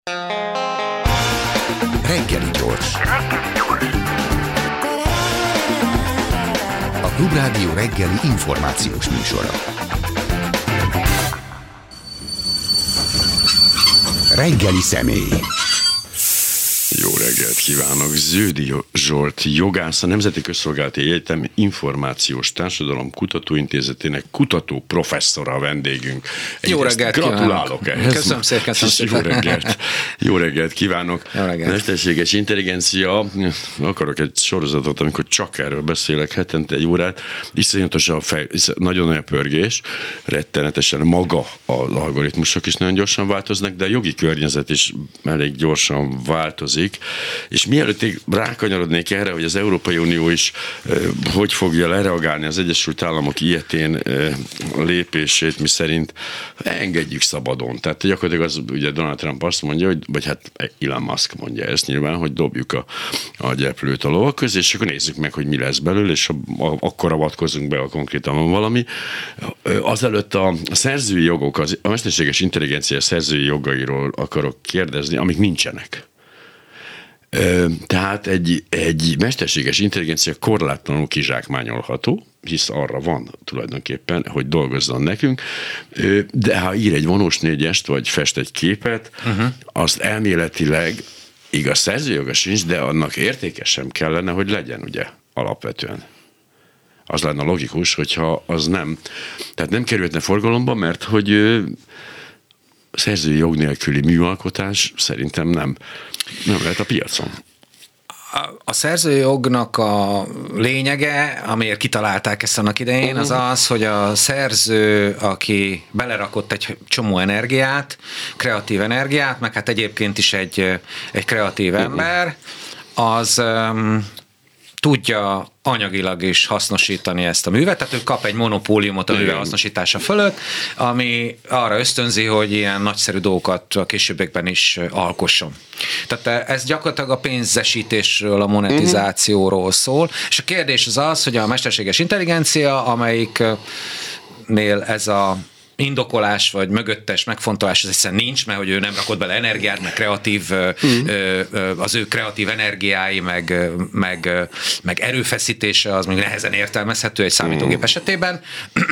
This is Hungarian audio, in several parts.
Reggeli gyors. A Klubrádió reggeli információs műsora. Reggeli személy. Jó reggelt kívánok! Zöld Zsolt jogász, a Nemzeti Közszolgálati Egyetem Információs Társadalom Kutatóintézetének kutató professzora a vendégünk. Jó reggelt gratulálok ehhez. Köszönöm szépen. Jó reggelt kívánok! Jó reggelt. Mesterséges intelligencia, akarok egy sorozatot, amikor csak erről beszélek hetente egy órát, iszonyatosan nagyon nagy pörgés, rettenetesen maga az algoritmusok is nagyon gyorsan változnak, de a jogi környezet is elég gyorsan változik. És mielőtt rákanyarodnék erre, hogy az Európai Unió is hogy fogja lereagálni az Egyesült Államok ilyetén lépését, miszerint engedjük szabadon. Tehát gyakorlatilag az, ugye Donald Trump azt mondja, vagy hát Elon Musk mondja ezt nyilván, hogy dobjuk a gyeplőt a lovak közé, és akkor nézzük meg, hogy mi lesz belőle, és akkor avatkozunk be, a konkrétan valami. Azelőtt a szerzői jogok, a mesterséges intelligencia szerzői jogairól akarok kérdezni, amik nincsenek. Tehát egy mesterséges intelligencia korlátlanul kizsákmányolható, hisz arra van tulajdonképpen, hogy dolgozzon nekünk, de ha ír egy vonós négyest, vagy fest egy képet, azt elméletileg igaz szerzőjoga sincs, de annak értéke sem kellene, hogy legyen, ugye, alapvetően. Az lenne logikus, hogyha az nem. Tehát nem kerülhetne forgalomba, mert hogy szerzői jog nélküli műalkotás szerintem nem lehet a piacon. A szerzőjognak a lényege, amiért kitalálták ezt annak idején, az az, hogy a szerző, aki belerakott egy csomó energiát, kreatív energiát, meg hát egyébként is egy kreatív ember, az tudja anyagilag is hasznosítani ezt a művet, tehát ő kap egy monopóliumot a műve hasznosítása fölött, ami arra ösztönzi, hogy ilyen nagyszerű dolgokat a későbbiekben is alkosson. Tehát ez gyakorlatilag a pénzesítésről, a monetizációról szól, és a kérdés az az, hogy a mesterséges intelligencia, amelyiknél ez a indokolás vagy mögöttes megfontolás az egyszerűen nincs, mert hogy ő nem rakott bele energiát, meg kreatív, az ő kreatív energiái, meg erőfeszítése az még nehezen értelmezhető egy számítógép esetében.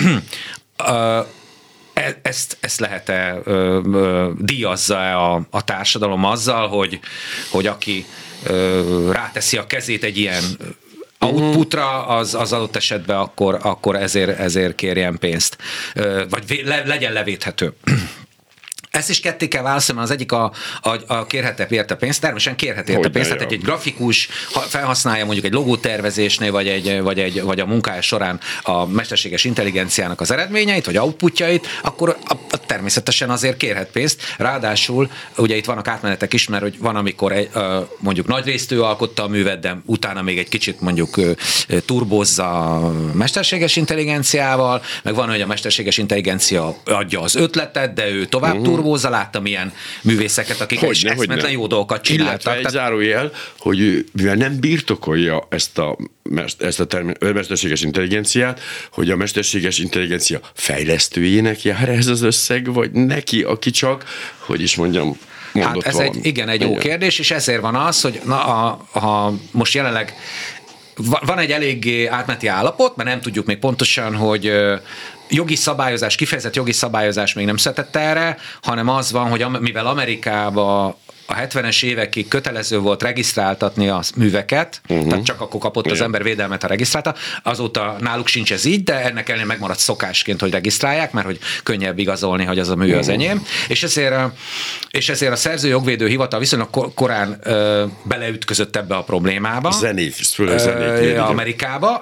Ezt lehet-e díjazza-e a társadalom azzal, hogy aki ráteszi a kezét egy ilyen outputra, az adott esetben akkor ezért kérjen pénzt. Vagy legyen levéthető. Ezt is ketté kell válaszolni, az egyik a kérhet-e érte pénzt, természetesen kérhet érte pénzt, tehát egy grafikus felhasználja mondjuk egy logótervezésnél, vagy a munkája során a mesterséges intelligenciának az eredményeit, vagy outputjait, akkor természetesen azért kérhet pénzt. Ráadásul ugye itt vannak átmenetek is, mert hogy van, amikor mondjuk nagy részt ő alkotta a művet, de utána még egy kicsit mondjuk turbozza a mesterséges intelligenciával, meg van, hogy a mesterséges intelligencia adja az ötletet, de ő tovább turbózza, láttam ilyen művészeket, akik eszméletlen jó dolgokat csináltak. Illetve egy zárójel, hogy mivel nem birtokolja ezt a mesterséges intelligenciát, hogy a mesterséges intelligencia fejlesztőjének jár ez az összeg, vagy neki, aki csak, hogy is mondjam, mondott ez valami. egy jó kérdés, és ezért van az, hogy ha most jelenleg van egy eléggé átmeneti állapot, mert nem tudjuk még pontosan, hogy jogi szabályozás, kifejezett jogi szabályozás még nem született erre, hanem az van, hogy mivel Amerikában a 70-es évekig kötelező volt regisztráltatni a műveket, tehát csak akkor kapott az ember védelmet, ha regisztrálta, azóta náluk sincs ez így, de ennek ellenére megmaradt szokásként, hogy regisztrálják, mert hogy könnyebb igazolni, hogy az a mű az enyém, és ezért a Szerzőjogvédő Hivatal viszonylag korán beleütközött ebbe a problémába. Zenét Amerikába,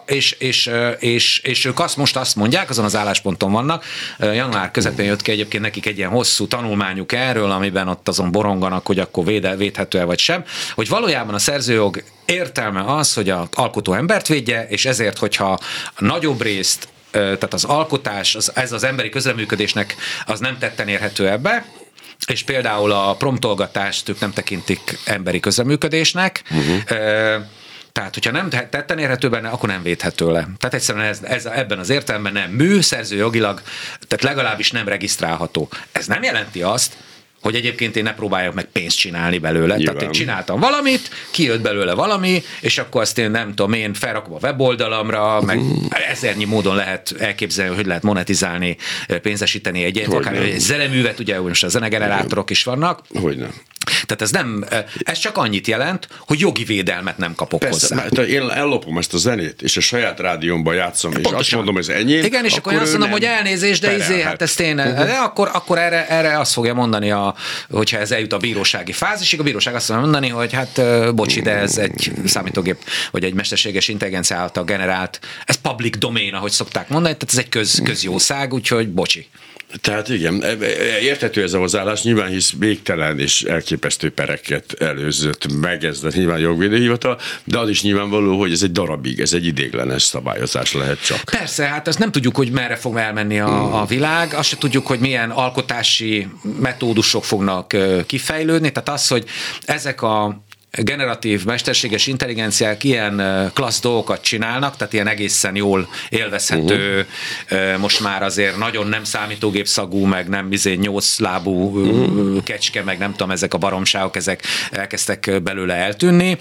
és ők azt mondják, azon az állásponton vannak, január közepén jött ki egyébként nekik egy ilyen hosszú tanulmányuk erről, amiben ott azon boronganak, hogy akkor védhető-e vagy sem, hogy valójában a szerzőjog értelme az, hogy az alkotó embert védje, és ezért, hogyha nagyobb részt, tehát az alkotás, ez az emberi közreműködésnek az nem tetten érhető ebbe, és például a promptolgatást ők nem tekintik emberi közreműködésnek, tehát, hogyha nem tetten érhető benne, akkor nem védhető le. Tehát egyszerűen ez ebben az értelemben nem mű, szerzőjogilag, tehát legalábbis nem regisztrálható. Ez nem jelenti azt, hogy egyébként én ne próbáljak meg pénzt csinálni belőle. Nyilván. Tehát én csináltam valamit, kijött belőle valami, és akkor azt én nem tudom, én felrakom a weboldalamra, meg ezernyi módon lehet elképzelni, hogy lehet monetizálni, pénzesíteni akár egy zeneművet, ugye most a zenegenerátorok is vannak. Hogyne. Tehát ez csak annyit jelent, hogy jogi védelmet nem kapok Persze, hozzá. mert én ellopom ezt a zenét, és a saját rádiómban játszom, és azt mondom, hogy ez enyém. Igen, és akkor én azt mondom, hogy elnézést, de hát ezt én, de akkor erre azt fogja mondani, hogyha ez eljut a bírósági fázisig, a bíróság azt fogja mondani, hogy hát bocsi, de ez egy számítógép, vagy egy mesterséges intelligencia által generált, ez public domain, ahogy szokták mondani, tehát ez egy közjószág, úgyhogy bocsi. Tehát igen, érthető ez a hozzáállás, nyilván hisz végtelen és elképesztő pereket előzött meg ez a nyilván jogvédőhivatal, de az is nyilvánvaló, hogy ez egy darabig, ez egy ideiglenes szabályozás lehet csak. Persze, hát azt nem tudjuk, hogy merre fog elmenni a világ, azt se tudjuk, hogy milyen alkotási metódusok fognak kifejlődni, tehát az, hogy ezek a generatív mesterséges intelligenciák ilyen klassz dolgokat csinálnak, tehát ilyen egészen jól élvezhető, most már azért nagyon nem számítógép szagú, meg nem 8 lábú kecske, meg nem tudom, ezek a baromságok, ezek elkezdtek belőle eltűnni,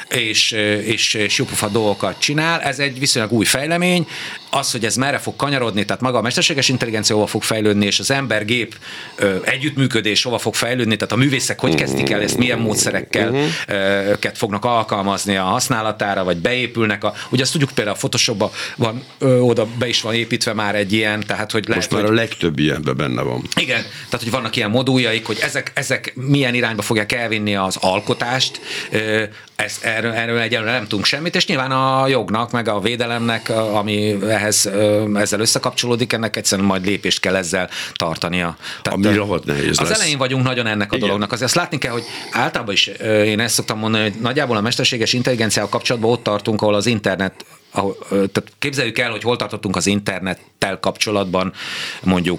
és jópofa dolgokat csinál. Ez egy viszonylag új fejlemény. Az, hogy ez merre fog kanyarodni, tehát maga a mesterséges intelligencia hova fog fejlődni, és az ember-gép együttműködés hova fog fejlődni, tehát a művészek hogy kezdik el ezt, milyen módszerekkel fognak alkalmazni a használatára, vagy beépülnek. Ugye azt tudjuk, például a Photoshopban van, oda be is van építve már egy ilyen, tehát hogy lehet, most már a legtöbb ilyenben benne van. Igen, tehát hogy vannak ilyen moduljaik, hogy ezek milyen irányba fogják elvinni az alkotást, erről egyelőre nem tudunk semmit, és nyilván a jognak, meg a védelemnek, ami ezzel összekapcsolódik, ennek egyszerűen majd lépést kell ezzel tartania. Tehát, ami rohadt nehéz az lesz. elején vagyunk nagyon ennek a dolognak. Azért azt látni kell, hogy általában is én ezt szoktam mondani, hogy nagyjából a mesterséges intelligenciával kapcsolatban ott tartunk, ahol az internet, tehát képzeljük el, hogy hol tartottunk az internettel kapcsolatban mondjuk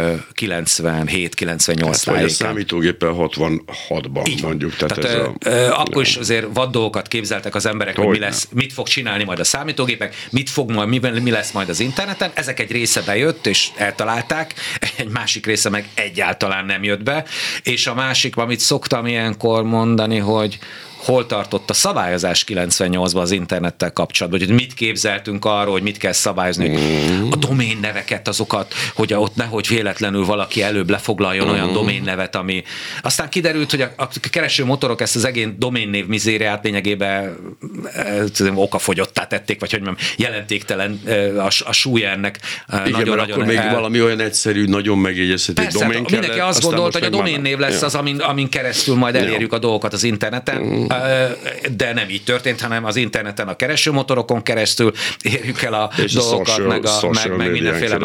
97-98 Vagy a tájékán. számítógéppel 66-ban mondjuk. Tehát akkor is azért vad dolgokat képzeltek az emberek, hogy mit fog csinálni majd a számítógépek, mi lesz majd az interneten. Ezek egy része bejött, és eltalálták, egy másik része meg egyáltalán nem jött be, és a másik, amit szoktam ilyenkor mondani, hogy hol tartott a szabályozás 98-ban az internettel kapcsolatban, hogy mit képzeltünk arról, hogy mit kell szabályozni, a domain neveket, azokat, hogy ott nehogy véletlenül valaki előbb lefoglaljon olyan domain nevet, ami... Aztán kiderült, hogy a kereső motorok ezt az egész domain név mizériát lényegében okafogyottá tették, vagy hogy mondjam, jelentéktelen a súlya ennek. Igen, nagyon, mert akkor még valami olyan egyszerű, nagyon megjegyezhető domain kellett. Mindenki azt gondolta, hogy a domain név lesz az, amin keresztül majd elérjük a dolgokat az interneten, de nem így történt, hanem az interneten a keresőmotorokon keresztül érjük el a és dolgokat, meg mindenféle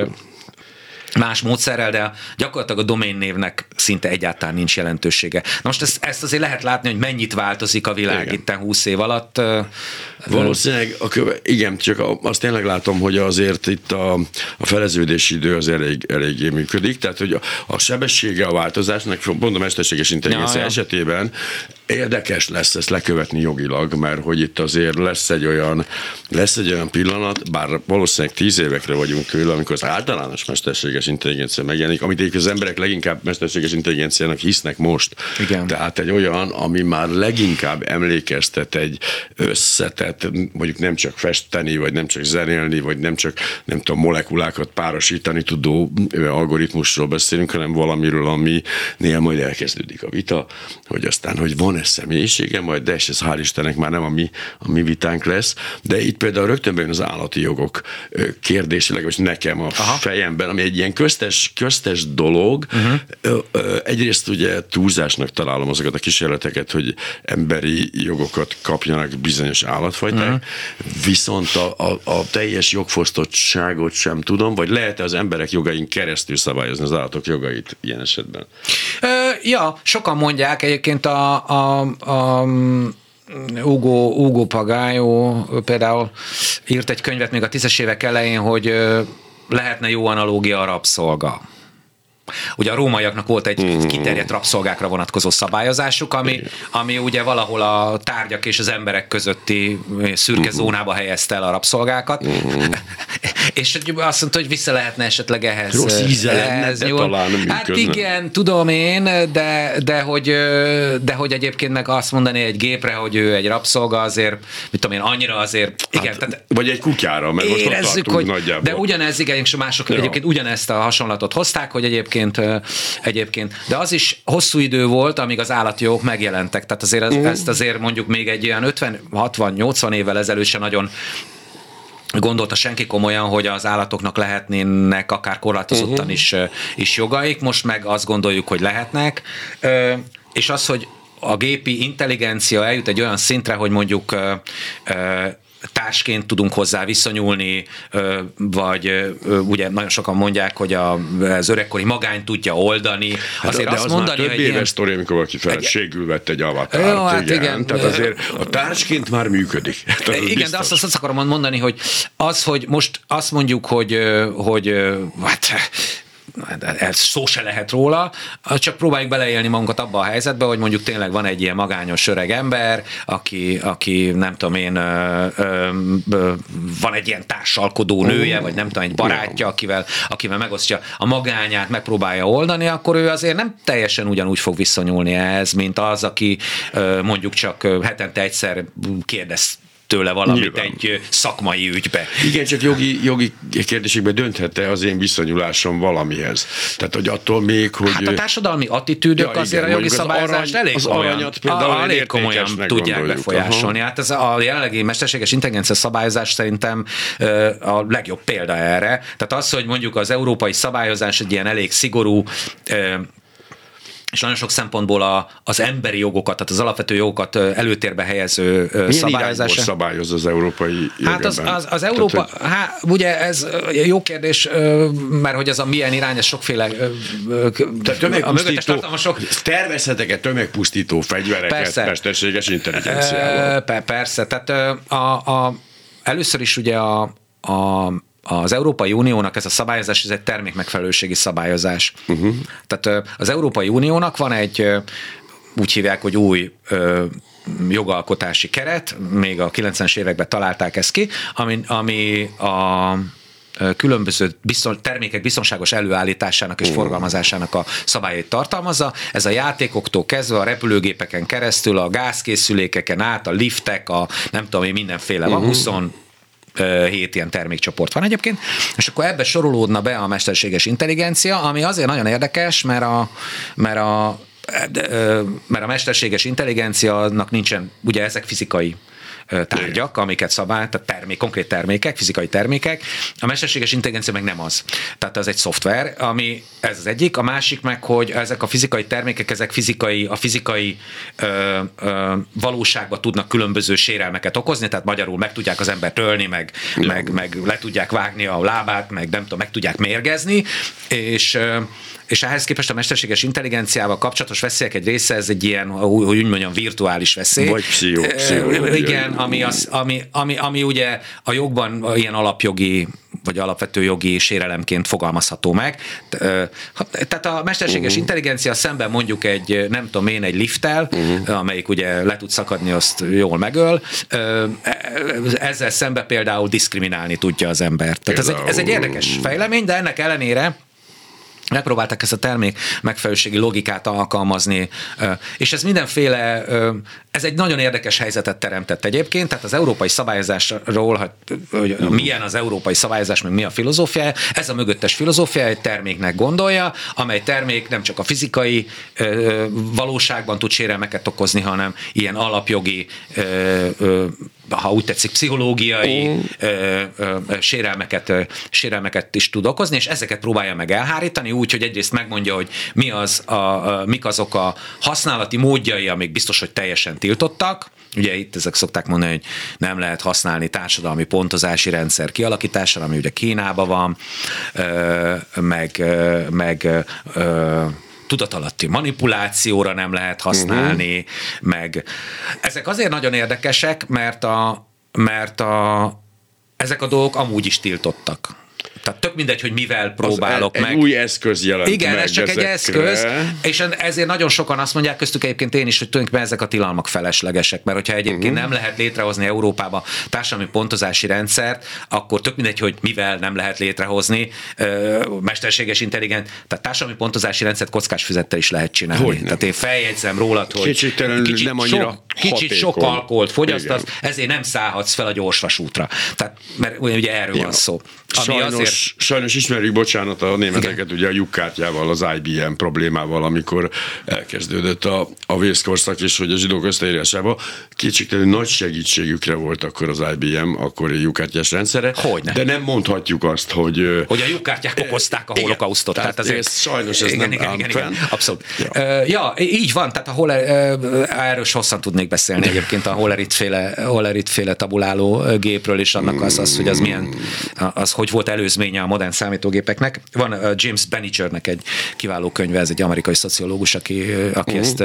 más módszerrel, de gyakorlatilag a domain névnek szinte egyáltalán nincs jelentősége. Na most ezt azért lehet látni, hogy mennyit változik a világ itten 20 év alatt. Valószínűleg, igen, csak azt tényleg látom, hogy azért itt a feleződési idő az eléggé működik, tehát hogy a sebessége a változásnak, pont a mesterséges intelligencia esetében érdekes lesz ezt lekövetni jogilag, mert hogy itt azért lesz egy olyan pillanat, bár valószínűleg 10 évekre vagyunk tőle, amikor az általános mesterséges intelligencia megjelenik, amit egyébként az emberek leginkább mesterséges intelligenciának hisznek most. Igen. Tehát egy olyan, ami már leginkább emlékeztet egy összetett, mondjuk nem csak festeni, vagy nem csak zenélni, vagy nem csak, nem tudom, molekulákat párosítani tudó algoritmusról beszélünk, hanem valamiről, aminél majd elkezdődik a vita, hogy aztán, hogy van személyisége majd, de ez hál' Istennek már nem a mi vitánk lesz, de itt például rögtön bejön az állati jogok kérdése, legalábbis nekem a fejemben, ami egy ilyen köztes dolog. Egyrészt ugye túlzásnak találom azokat a kísérleteket, hogy emberi jogokat kapjanak bizonyos állatfajták, viszont a teljes jogfosztottságot sem tudom, vagy lehet-e az emberek jogain keresztül szabályozni az állatok jogait ilyen esetben? Sokan mondják egyébként Ugo Pagályó például írt egy könyvet még a 10-es évek elején, hogy lehetne jó analógia a rabszolga. Ugye a rómaiaknak volt egy kiterjedt rabszolgákra vonatkozó szabályozásuk, ami ugye valahol a tárgyak és az emberek közötti szürke zónába helyezte el a rabszolgákat. És azt mondta, hogy vissza lehetne esetleg ehhez. Rossz íze lenne, de talán működne. Hát igen, tudom én, de hogy egyébként meg azt mondani egy gépre, hogy ő egy rabszolga, azért, mit tudom én, annyira azért, igen. Hát, tehát vagy egy kutyára, mert most ott tartunk hogy, nagyjából. de ugyanez, igen, és mások egyébként ugyanezt a hasonlatot hozták, hogy egyébként, de az is hosszú idő volt, amíg az állati jogok megjelentek. Tehát azért ezt azért mondjuk még egy olyan 50-60-80 évvel ezelőtt se nagyon gondolta senki komolyan, hogy az állatoknak lehetnének akár korlátozottan is jogaik, most meg azt gondoljuk, hogy lehetnek, és az, hogy a gépi intelligencia eljut egy olyan szintre, hogy mondjuk társként tudunk hozzá viszonyulni, vagy ugye nagyon sokan mondják, hogy az öregkori magányt tudja oldani. Azért azt mondani, hogy több éves sztori, amikor valaki feleségül vett egy avatárt. Jó, hát igen. Tehát azért a társként már működik. Igen, biztos. De azt akarom mondani, hogy az, hogy most azt mondjuk, hogy hát ez szó se lehet róla, csak próbáljuk beleélni magunkat abba a helyzetbe, hogy mondjuk tényleg van egy ilyen magányos öreg ember, aki nem tudom én, van egy ilyen társalkodó nője, vagy nem tudom, egy barátja, akivel megosztja a magányát, megpróbálja oldani, akkor ő azért nem teljesen ugyanúgy fog viszonyulni ehhez, mint az, aki mondjuk csak hetente egyszer kérdez tőle valamit nyilván egy szakmai ügybe. Igen, csak jogi kérdésekben dönthet-e az én viszonyulásom valamihez? Tehát, hogy attól még, hogy... Hát a társadalmi attitűdök azért a jogi szabályozást elég komolyan tudják befolyásolni. Hát ez a jelenlegi mesterséges intelligencia szabályozás szerintem a legjobb példa erre. Tehát az, hogy mondjuk az európai szabályozás egy ilyen elég szigorú és nagyon sok szempontból az emberi jogokat, tehát az alapvető jogokat előtérbe helyező szabályozás. Milyen szabályoz az európai jogban? Hát az Európa, ugye ez jó kérdés, mert hogy ez a milyen irány, ez sokféle tömegpusztító, tervezhetek-e tömegpusztító fegyvereket mesterséges intelligenciával? Persze, tehát először is ugye az Európai Uniónak ez a szabályozás, ez egy termékmegfelelőségi szabályozás. Tehát az Európai Uniónak van egy, úgy hívják, hogy új jogalkotási keret, még a 90-es években találták ezt ki, ami a különböző termékek biztonságos előállításának és forgalmazásának a szabályait tartalmazza. Ez a játékoktól kezdve a repülőgépeken keresztül, a gázkészülékeken át, a liftek, a nem tudom én, mindenféle van, 7 ilyen termékcsoport van egyébként, és akkor ebbe sorolódna be a mesterséges intelligencia, ami azért nagyon érdekes, mert a mesterséges intelligenciának nincsen, ugye ezek fizikai tárgyak, amiket szabály, tehát konkrét termékek, fizikai termékek. A mesterséges intelligencia meg nem az. Tehát ez egy szoftver, ami ez az egyik. A másik meg, hogy ezek a fizikai termékek, ezek a fizikai valóságban tudnak különböző sérelmeket okozni, tehát magyarul meg tudják az embert ölni, meg le tudják vágni a lábát, meg nem tudom, meg tudják mérgezni, és ehhez képest a mesterséges intelligenciával kapcsolatos veszélyek egy része, ez egy ilyen, hogy úgy mondjam, virtuális veszély. Vagy igen, ami ugye a jogban ilyen alapjogi vagy alapvető jogi sérelemként fogalmazható meg. Tehát a mesterséges intelligencia szemben mondjuk egy, nem tudom én, egy lifttel, amelyik ugye le tud szakadni, azt jól megöl, ezzel szemben például diszkriminálni tudja az embert. Tehát ez egy érdekes fejlemény, de ennek ellenére megpróbálták ezt a termék megfelelőségi logikát alkalmazni, és ez mindenféle, ez egy nagyon érdekes helyzetet teremtett egyébként, tehát az európai szabályozásról, hogy milyen az európai szabályozás, meg mi a filozófia, ez a mögöttes filozófia egy terméknek gondolja, amely termék nem csak a fizikai valóságban tud sérelmeket okozni, hanem ilyen alapjogi, ha úgy tetszik, pszichológiai sérelmeket is tud okozni, és ezeket próbálja meg elhárítani, úgy, hogy egyrészt megmondja, hogy mik azok a használati módjai, amik biztos, hogy teljesen tiltottak. Ugye itt ezek szokták mondani, hogy nem lehet használni társadalmi pontozási rendszer kialakítására, ami ugye Kínában van, meg tudatalatti manipulációra nem lehet használni, meg ezek azért nagyon érdekesek, mert ezek a dolgok amúgy is tiltottak. Tehát tök mindegy, hogy mivel próbálok meg. Egy új eszköz jelent igen, meg ez csak ezekre. egy eszköz, és ezért nagyon sokan azt mondják, köztük egyébként én is, hogy tulajdonképpen ezek a tilalmak feleslegesek, mert hogyha egyébként nem lehet létrehozni Európába társadalmi pontozási rendszert, akkor tök mindegy, hogy mivel nem lehet létrehozni mesterséges intelligens, tehát társadalmi pontozási rendszert kockás füzettel is lehet csinálni. Tehát én feljegyzem rólad, hogy kicsit sok alkoholt fogyasztasz, ezért nem szállhatsz fel a gyorsvasútra. Tehát, mert ugye erről van szó. Sajnos ismerjük, bocsánat, a németeket ugye a lyukkártyával, az IBM problémával, amikor elkezdődött a vészkorszak, és hogy a zsidók összeírásában kétségtelenül nagy segítségükre volt akkor az IBM akkori lyukkártyás rendszere. Hogyne. De nem mondhatjuk azt, hogy a lyukkártyák okozták a holokausztot. Tehát azért sajnos ez nem áll fenn. Abszolút. Ja, így van, tehát erről hosszan tudnék beszélni egyébként a Hollerith-féle tabuláló gépről, és annak az, hogy az milyen, az hogy volt előzménye a modern számítógépeknek. Van James Bannisternek egy kiváló könyve, ez egy amerikai szociológus, aki ezt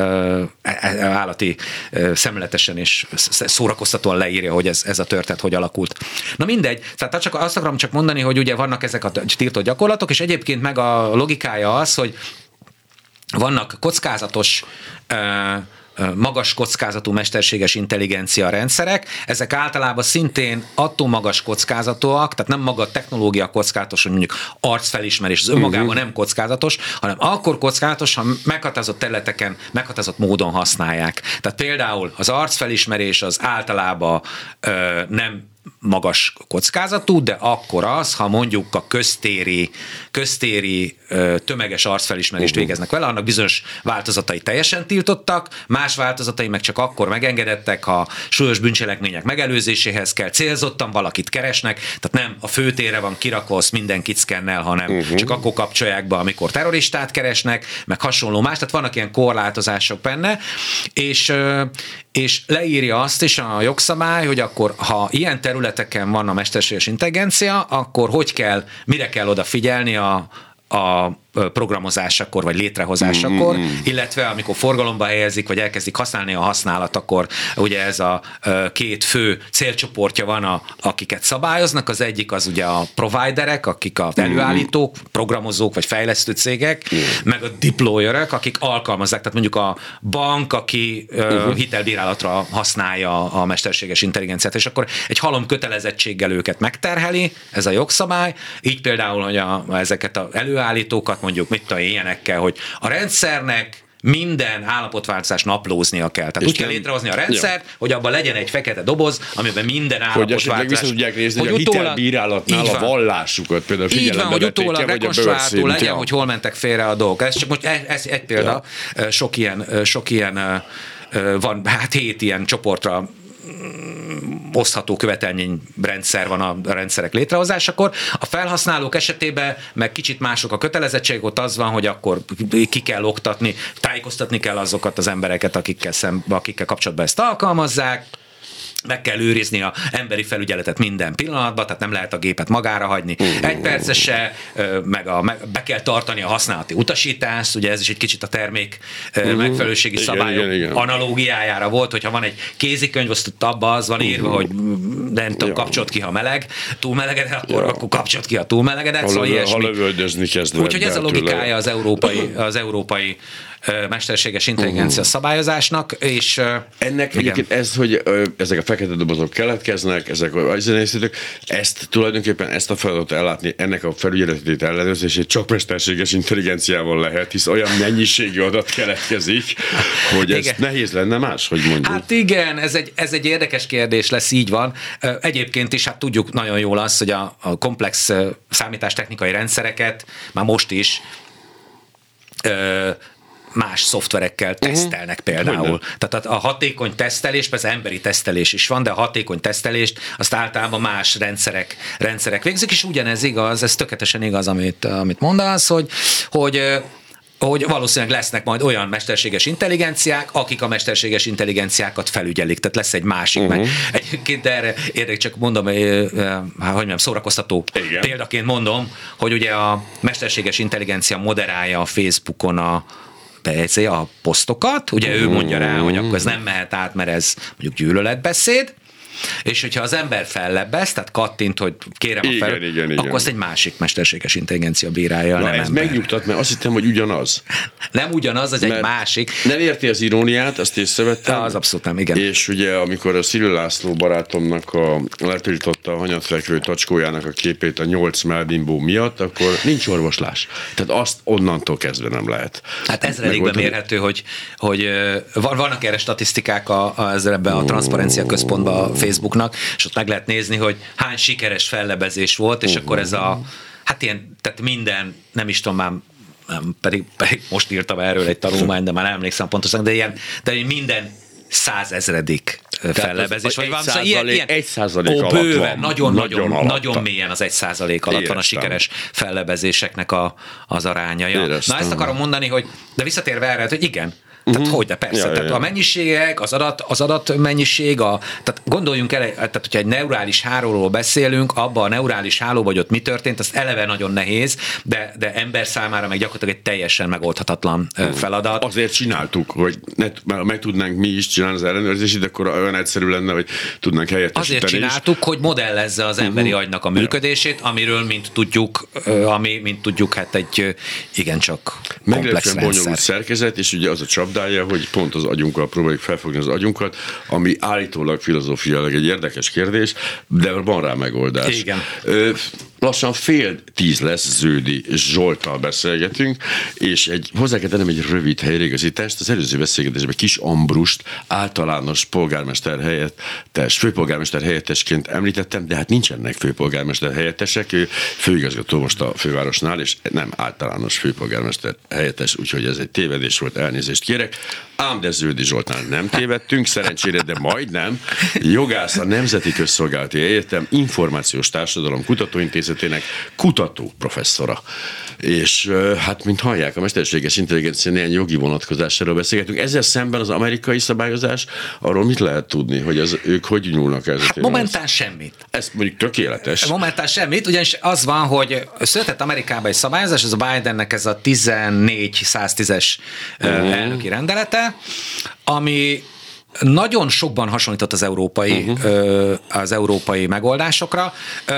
állati szemletesen és szórakoztatóan leírja, hogy ez a történet hogy alakult. Na mindegy, tehát csak azt akarom csak mondani, hogy ugye vannak ezek a tiltott gyakorlatok, és egyébként meg a logikája az, hogy vannak kockázatos magas kockázatú mesterséges intelligencia rendszerek, ezek általában szintén attól magas kockázatúak, tehát nem maga a technológia kockázatos, hogy mondjuk arcfelismerés, az önmagában nem kockázatos, hanem akkor kockázatos, ha meghatározott területeken, meghatározott módon használják. Tehát például az arcfelismerés az általában nem magas kockázatú, de akkor az, ha mondjuk a köztéri tömeges arcfelismerést végeznek vele, annak bizonyos változatai teljesen tiltottak, más változatai meg csak akkor megengedettek, ha súlyos bűncselekmények megelőzéséhez kell, célzottan valakit keresnek, tehát nem a főtérre van kirakva, azt mindenkit szkennel, hanem csak akkor kapcsolják be, amikor terroristát keresnek, meg hasonló más, tehát vannak ilyen korlátozások benne, és leírja azt is a jogszabály, hogy akkor, ha ilyen területeken van a mesterséges intelligencia, akkor mire kell odafigyelni a programozásakor, vagy létrehozásakor, illetve amikor forgalomba helyezik, vagy elkezdik használni a használat, akkor ugye ez a két fő célcsoportja van, akiket szabályoznak. Az egyik az ugye a providerek, akik az előállítók, programozók, vagy fejlesztő cégek, meg a deployerek, akik alkalmazzák, tehát mondjuk a bank, aki hitelbírálatra használja a mesterséges intelligenciát, és akkor egy halom kötelezettséggel őket megterheli, ez a jogszabály, így például, hogy ezeket az előállítókat mondjuk ilyenekkel, hogy a rendszernek minden állapotváltozást naplóznia kell. Tehát úgy kell létrehozni a rendszert, hogy abban legyen egy fekete doboz, amiben minden állapotváltozás... Hogy vissza tudják nézni, hogy a hitelbírálatnál a vallásukat például figyelembe vették, hogy rekonstruálható legyen, hogy hol mentek félre a dolgok. Ez csak most ez egy példa, sok ilyen van, 7 ilyen csoportra osztható követelményrendszer van a rendszerek létrehozásakor. A felhasználók esetében meg kicsit mások a kötelezettségek, ott az van, hogy akkor ki kell oktatni, tájékoztatni kell azokat az embereket, akikkel kapcsolatban ezt alkalmazzák, meg kell őrizni az emberi felügyeletet minden pillanatban, tehát nem lehet a gépet magára hagyni. Egy percese, be kell tartani a használati utasítást, ugye ez is egy kicsit a termék megfelelőségi szabályok analógiájára volt, hogyha van egy kézikönyv, azt abban az van írva, hogy nem tudom, kapcsolt ki, ha meleg, túlmelegedett, akkor kapcsolt ki, ha túlmelegedett, szóval ilyesmi. Ha lövöldözni kezdve. Úgyhogy ez a logikája az európai mesterséges intelligencia szabályozásnak, és ennek egyébként ez, hogy ezek a fekete dobozok keletkeznek, ezek a zenészítők, ezt a feladatot ellátni, ennek a felügyeletét, ellenőrzését csak mesterséges intelligenciával lehet, hisz olyan mennyiségű adat keletkezik, hogy ez nehéz lenne más, hogy mondjuk. Hát igen, ez egy érdekes kérdés lesz, így van. Egyébként is hát tudjuk nagyon jól azt, hogy a komplex számítástechnikai rendszereket már most is más szoftverekkel tesztelnek például. Tehát a hatékony tesztelés, persze emberi tesztelés is van, de a hatékony tesztelést azt általában más rendszerek végzik, és ugyanez igaz, ez tökéletesen igaz, amit mondasz, hogy valószínűleg lesznek majd olyan mesterséges intelligenciák, akik a mesterséges intelligenciákat felügyelik. Tehát lesz egy másik. Egyébként erre érdekes, csak mondom, szórakoztató példaként mondom, hogy ugye a mesterséges intelligencia moderálja a Facebookon a posztokat, ugye ő mondja rá, hogy akkor ez nem mehet át, mert ez mondjuk gyűlöletbeszéd, és hogyha az ember fellebbez, tehát kattint, hogy kérem a fel, akkor azt egy másik mesterséges intelligencia bírálja. Na, nem ez ember. megnyugtat, mert azt hittem, hogy ugyanaz. Nem ugyanaz, az egy másik. Nem érti az iróniát, azt észrevettem. Az abszolút nem, igen. És ugye, amikor a Szili László barátomnak letiltotta a hanyatfekvő tacskójának a képét a 8 melbimbó miatt, akkor nincs orvoslás. Tehát azt onnantól kezdve nem lehet. Hát ezredikben mérhető, hogy vannak erre statisztikák ebben a transzparencia központban a Facebooknak, és ott meg lehet nézni, hogy hány sikeres fellebezés volt, és akkor ez hát ilyen, tehát minden, nem is tudom már, nem, pedig most írtam erről egy tanulmányt, de már nem emlékszem pontosan, de minden 100 000 fellebezés, vagy valami, ilyen 1% alatt bőven, van. nagyon mélyen az 1% alatt van a sikeres fellebezéseknek az aránya. Ja. Na ezt akarom mondani, hogy de visszatérve erre, hogy igen, tehát hogy, de persze, tehát a mennyiségek, az adatmennyiség, tehát gondoljunk el, tehát hogyha egy neurális hálóról beszélünk, abban a neurális hálóban, hogy ott mi történt, az eleve nagyon nehéz, de ember számára meg gyakorlatilag egy teljesen megoldhatatlan feladat. Azért csináltuk, hogy meg tudnánk mi is csinálni az ellenőrzését, de akkor olyan egyszerű lenne, hogy tudnánk helyettesíteni. Azért csináltuk, hogy modellezze az emberi agynak a működését, amiről, mint tudjuk, hát egy igencsak komplex bonyolult szerkezet, és ugye az a csapdája, hogy pont az agyunkkal próbáljuk felfogni az agyunkat, ami állítólag filozófiailag egy érdekes kérdés, de van rá megoldás. Igen. Lassan 9:30 lesz, Zöldi Zsolttal beszélgetünk, és hozzá kell tennem egy rövid helyreigazítást. Az előző beszélgetésben Kis Ambrust általános főpolgármester helyettesként említettem, de hát nincsenek főpolgármester helyettesek, ő főigazgató most a fővárosnál, és nem általános főpolgármester helyettes, úgyhogy ez egy tévedés volt, elnézést kérek. Ám de Zöldi Zsoltnál nem tévedtünk, szerencsére, de majdnem. Jogász, a Nemzeti Közszolgálati Egyetem Információs Társadalom Kutatóintézetének kutató professzora. És hát, mint hallják, a mesterséges intelligencia néhány jogi vonatkozásáról beszélgetünk. Ezzel szemben az amerikai szabályozás, arról mit lehet tudni, hogy ők hogy nyúlnak ezzel? Hát momentán semmit. Ez mondjuk tökéletes. Momentán semmit, ugyanis az van, hogy született Amerikában egy szabályozás, ez a Bidennek ez a 14.110-es elnöki rendelete, ami nagyon sokban hasonlított az európai megoldásokra.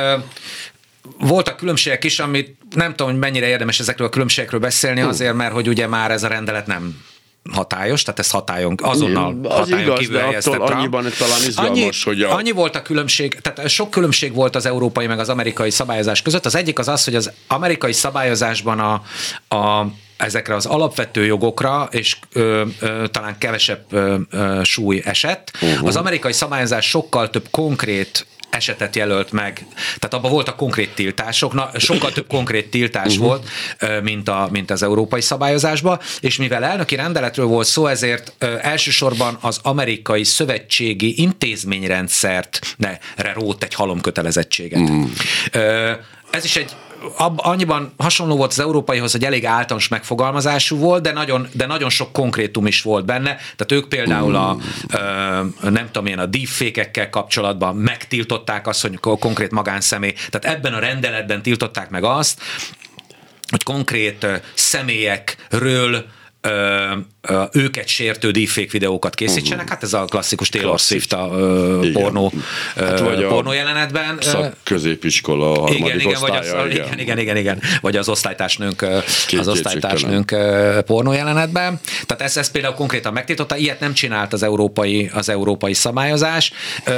Voltak különbségek is, amit nem tudom, hogy mennyire érdemes ezekről a különbségekről beszélni, azért, mert hogy ugye már ez a rendelet nem hatályos, tehát ez azonnal hatályon kívül helyezte Trump. Annyiban talán izgalmas, hogy annyi volt a különbség, tehát sok különbség volt az európai meg az amerikai szabályozás között. Az egyik az, hogy az amerikai szabályozásban ezekre az alapvető jogokra, és talán kevesebb súly esett. Az amerikai szabályozás sokkal több konkrét esetet jelölt meg, tehát abban voltak konkrét tiltások, sokkal több konkrét tiltás volt, mint az európai szabályozásban, és mivel elnöki rendeletről volt szó, ezért elsősorban az amerikai szövetségi intézményrendszert rótt egy halomkötelezettséget. Ez is annyiban hasonló volt az európaihoz, hogy elég általános megfogalmazású volt, de nagyon sok konkrétum is volt benne. Tehát ők például a deepfake-ekkel kapcsolatban megtiltották azt, hogy konkrét magánszemély. Tehát ebben a rendeletben tiltották meg azt, hogy konkrét személyekről őket sértő deepfake videókat készítsenek, hát ez a klasszikus Taylor Swift a pornó jelenetben. Szakközépiskola harmadik osztálya. Igen. Vagy az osztálytársnőnk pornó jelenetben. Tehát ezt például konkrétan megtiltotta, ilyet nem csinált az európai szabályozás.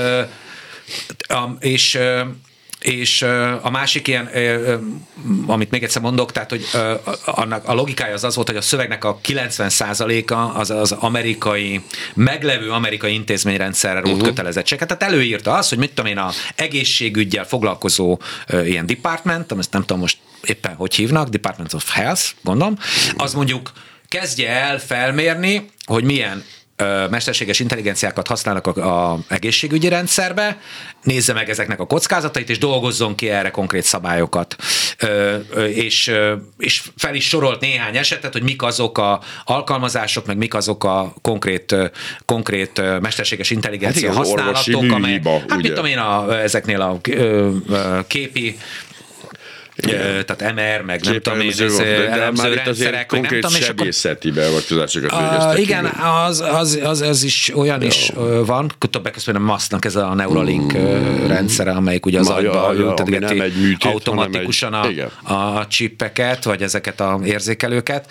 És a másik ilyen, amit még egyszer mondok, tehát, hogy annak a logikája az volt, hogy a szövegnek a 90%-a az amerikai, meglevő amerikai intézményrendszerre rótt kötelezettséget. Tehát előírta azt, hogy mit tudom én, a egészségüggyel foglalkozó ilyen department, ezt nem tudom most éppen hogy hívnak, Department of Health, gondolom, az mondjuk kezdje el felmérni, hogy milyen mesterséges intelligenciákat használnak az egészségügyi rendszerbe, nézze meg ezeknek a kockázatait, és dolgozzon ki erre konkrét szabályokat. És fel is sorolt néhány esetet, hogy mik azok a alkalmazások, meg mik azok a konkrét mesterséges intelligencia használatok, amely, hát mit tudom én, ezeknél a képi tehát MR, meg nem tudom én, elemző rendszerek, konkrét sebészeti beavatkozásokat végeztek. Igen, az is olyan is van, többek között a MASZ-nak ez a Neuralink rendszere, amelyik ugye az agyba ültetgeti automatikusan a csippeket, vagy ezeket az érzékelőket.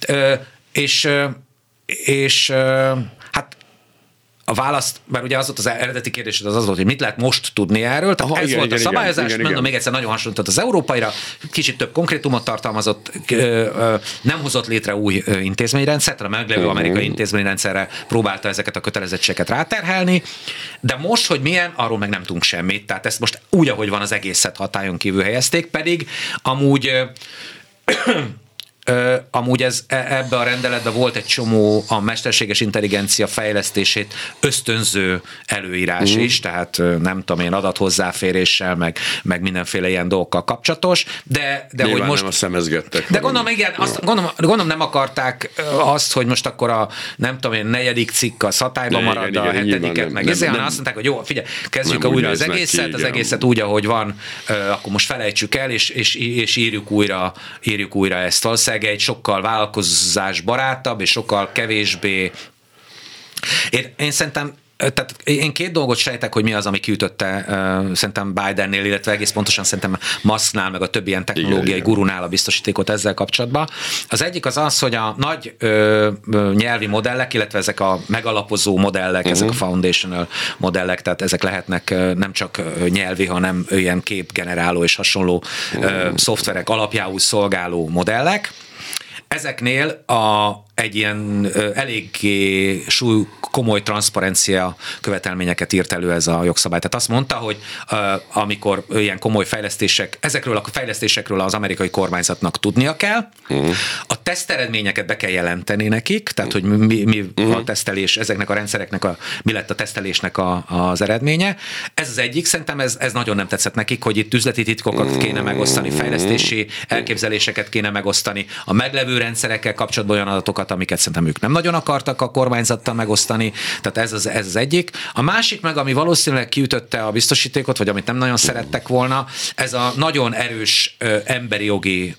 És hát a választ, mert ugye az volt az eredeti kérdés, az volt, hogy mit lehet most tudni erről. Tehát ez volt a szabályozás, mondom még egyszer, nagyon hasonlított az európaira, kicsit több konkrétumot tartalmazott, nem hozott létre új intézményrendszert, a meglevő amerikai intézményrendszerre próbálta ezeket a kötelezettségeket ráterhelni, de most, hogy milyen, arról meg nem tudunk semmit. Tehát ezt most úgy, ahogy van, az egészet hatályon kívül helyezték, pedig amúgy ebbe a rendeletben volt egy csomó a mesterséges intelligencia fejlesztését ösztönző előírás is, tehát nem tudom én, adathozzáféréssel, meg mindenféle ilyen dolgokkal kapcsolatos, de hogy most... nem a szemezgettek. De gondolom, igen, gondolom nem akarták azt, hogy most akkor a nem tudom én, 4. cikk az hatályba marad, a 7. meg ezért, hanem azt mondták, hogy jó, figyelj, kezdjük újra az egészet, az egészet úgy, ahogy van, akkor most felejtsük el, és írjuk újra ezt. Valószínűleg egy sokkal vállalkozásbarátabb és sokkal kevésbé. Én szerintem, tehát én két dolgot sejtek, hogy mi az, ami kiütötte szerintem Bidennél, illetve egész pontosan szerintem Musknál, meg a többi ilyen technológiai gurunál a biztosítékot ezzel kapcsolatban. Az egyik az, hogy a nagy nyelvi modellek, illetve ezek a megalapozó modellek, ezek a foundational modellek, tehát ezek lehetnek nem csak nyelvi, hanem ilyen képgeneráló és hasonló szoftverek alapjául szolgáló modellek. Ezeknél egy ilyen eléggé komoly transzparencia követelményeket írt elő ez a jogszabály. Tehát azt mondta, hogy amikor ilyen komoly ezekről a fejlesztésekről az amerikai kormányzatnak tudnia kell, a teszteredményeket be kell jelenteni nekik, tehát hogy mi a tesztelés, ezeknek a rendszereknek, mi lett a tesztelésnek az eredménye. Ez az egyik, szerintem ez nagyon nem tetszett nekik, hogy itt üzleti titkokat kéne megosztani, fejlesztési elképzeléseket kéne megosztani, a meglevő rendszerekkel kapcsolatban olyan adatokat, amiket szerintem ők nem nagyon akartak a kormányzattal megosztani, tehát ez az egyik. A másik meg, ami valószínűleg kiütötte a biztosítékot, vagy amit nem nagyon szerettek volna, ez a nagyon erős emberi jogi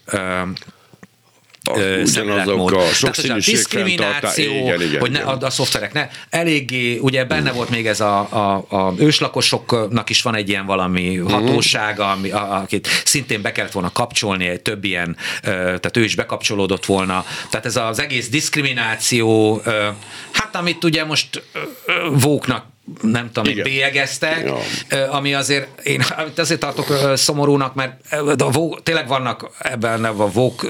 ugyanazok a sokszínűség diszkrimináció, hogy ne, a szoftverek ne. Eléggé, ugye benne volt még ez a őslakosoknak is van egy ilyen valami hatósága, akit szintén be kellett volna kapcsolni, egy több ilyen, tehát ő is bekapcsolódott volna. Tehát ez az egész diszkrimináció, hát amit ugye most woke-nak nem tudom, bélyegeztek, ami azért, én azért tartok szomorúnak, mert tényleg vannak ebben a woke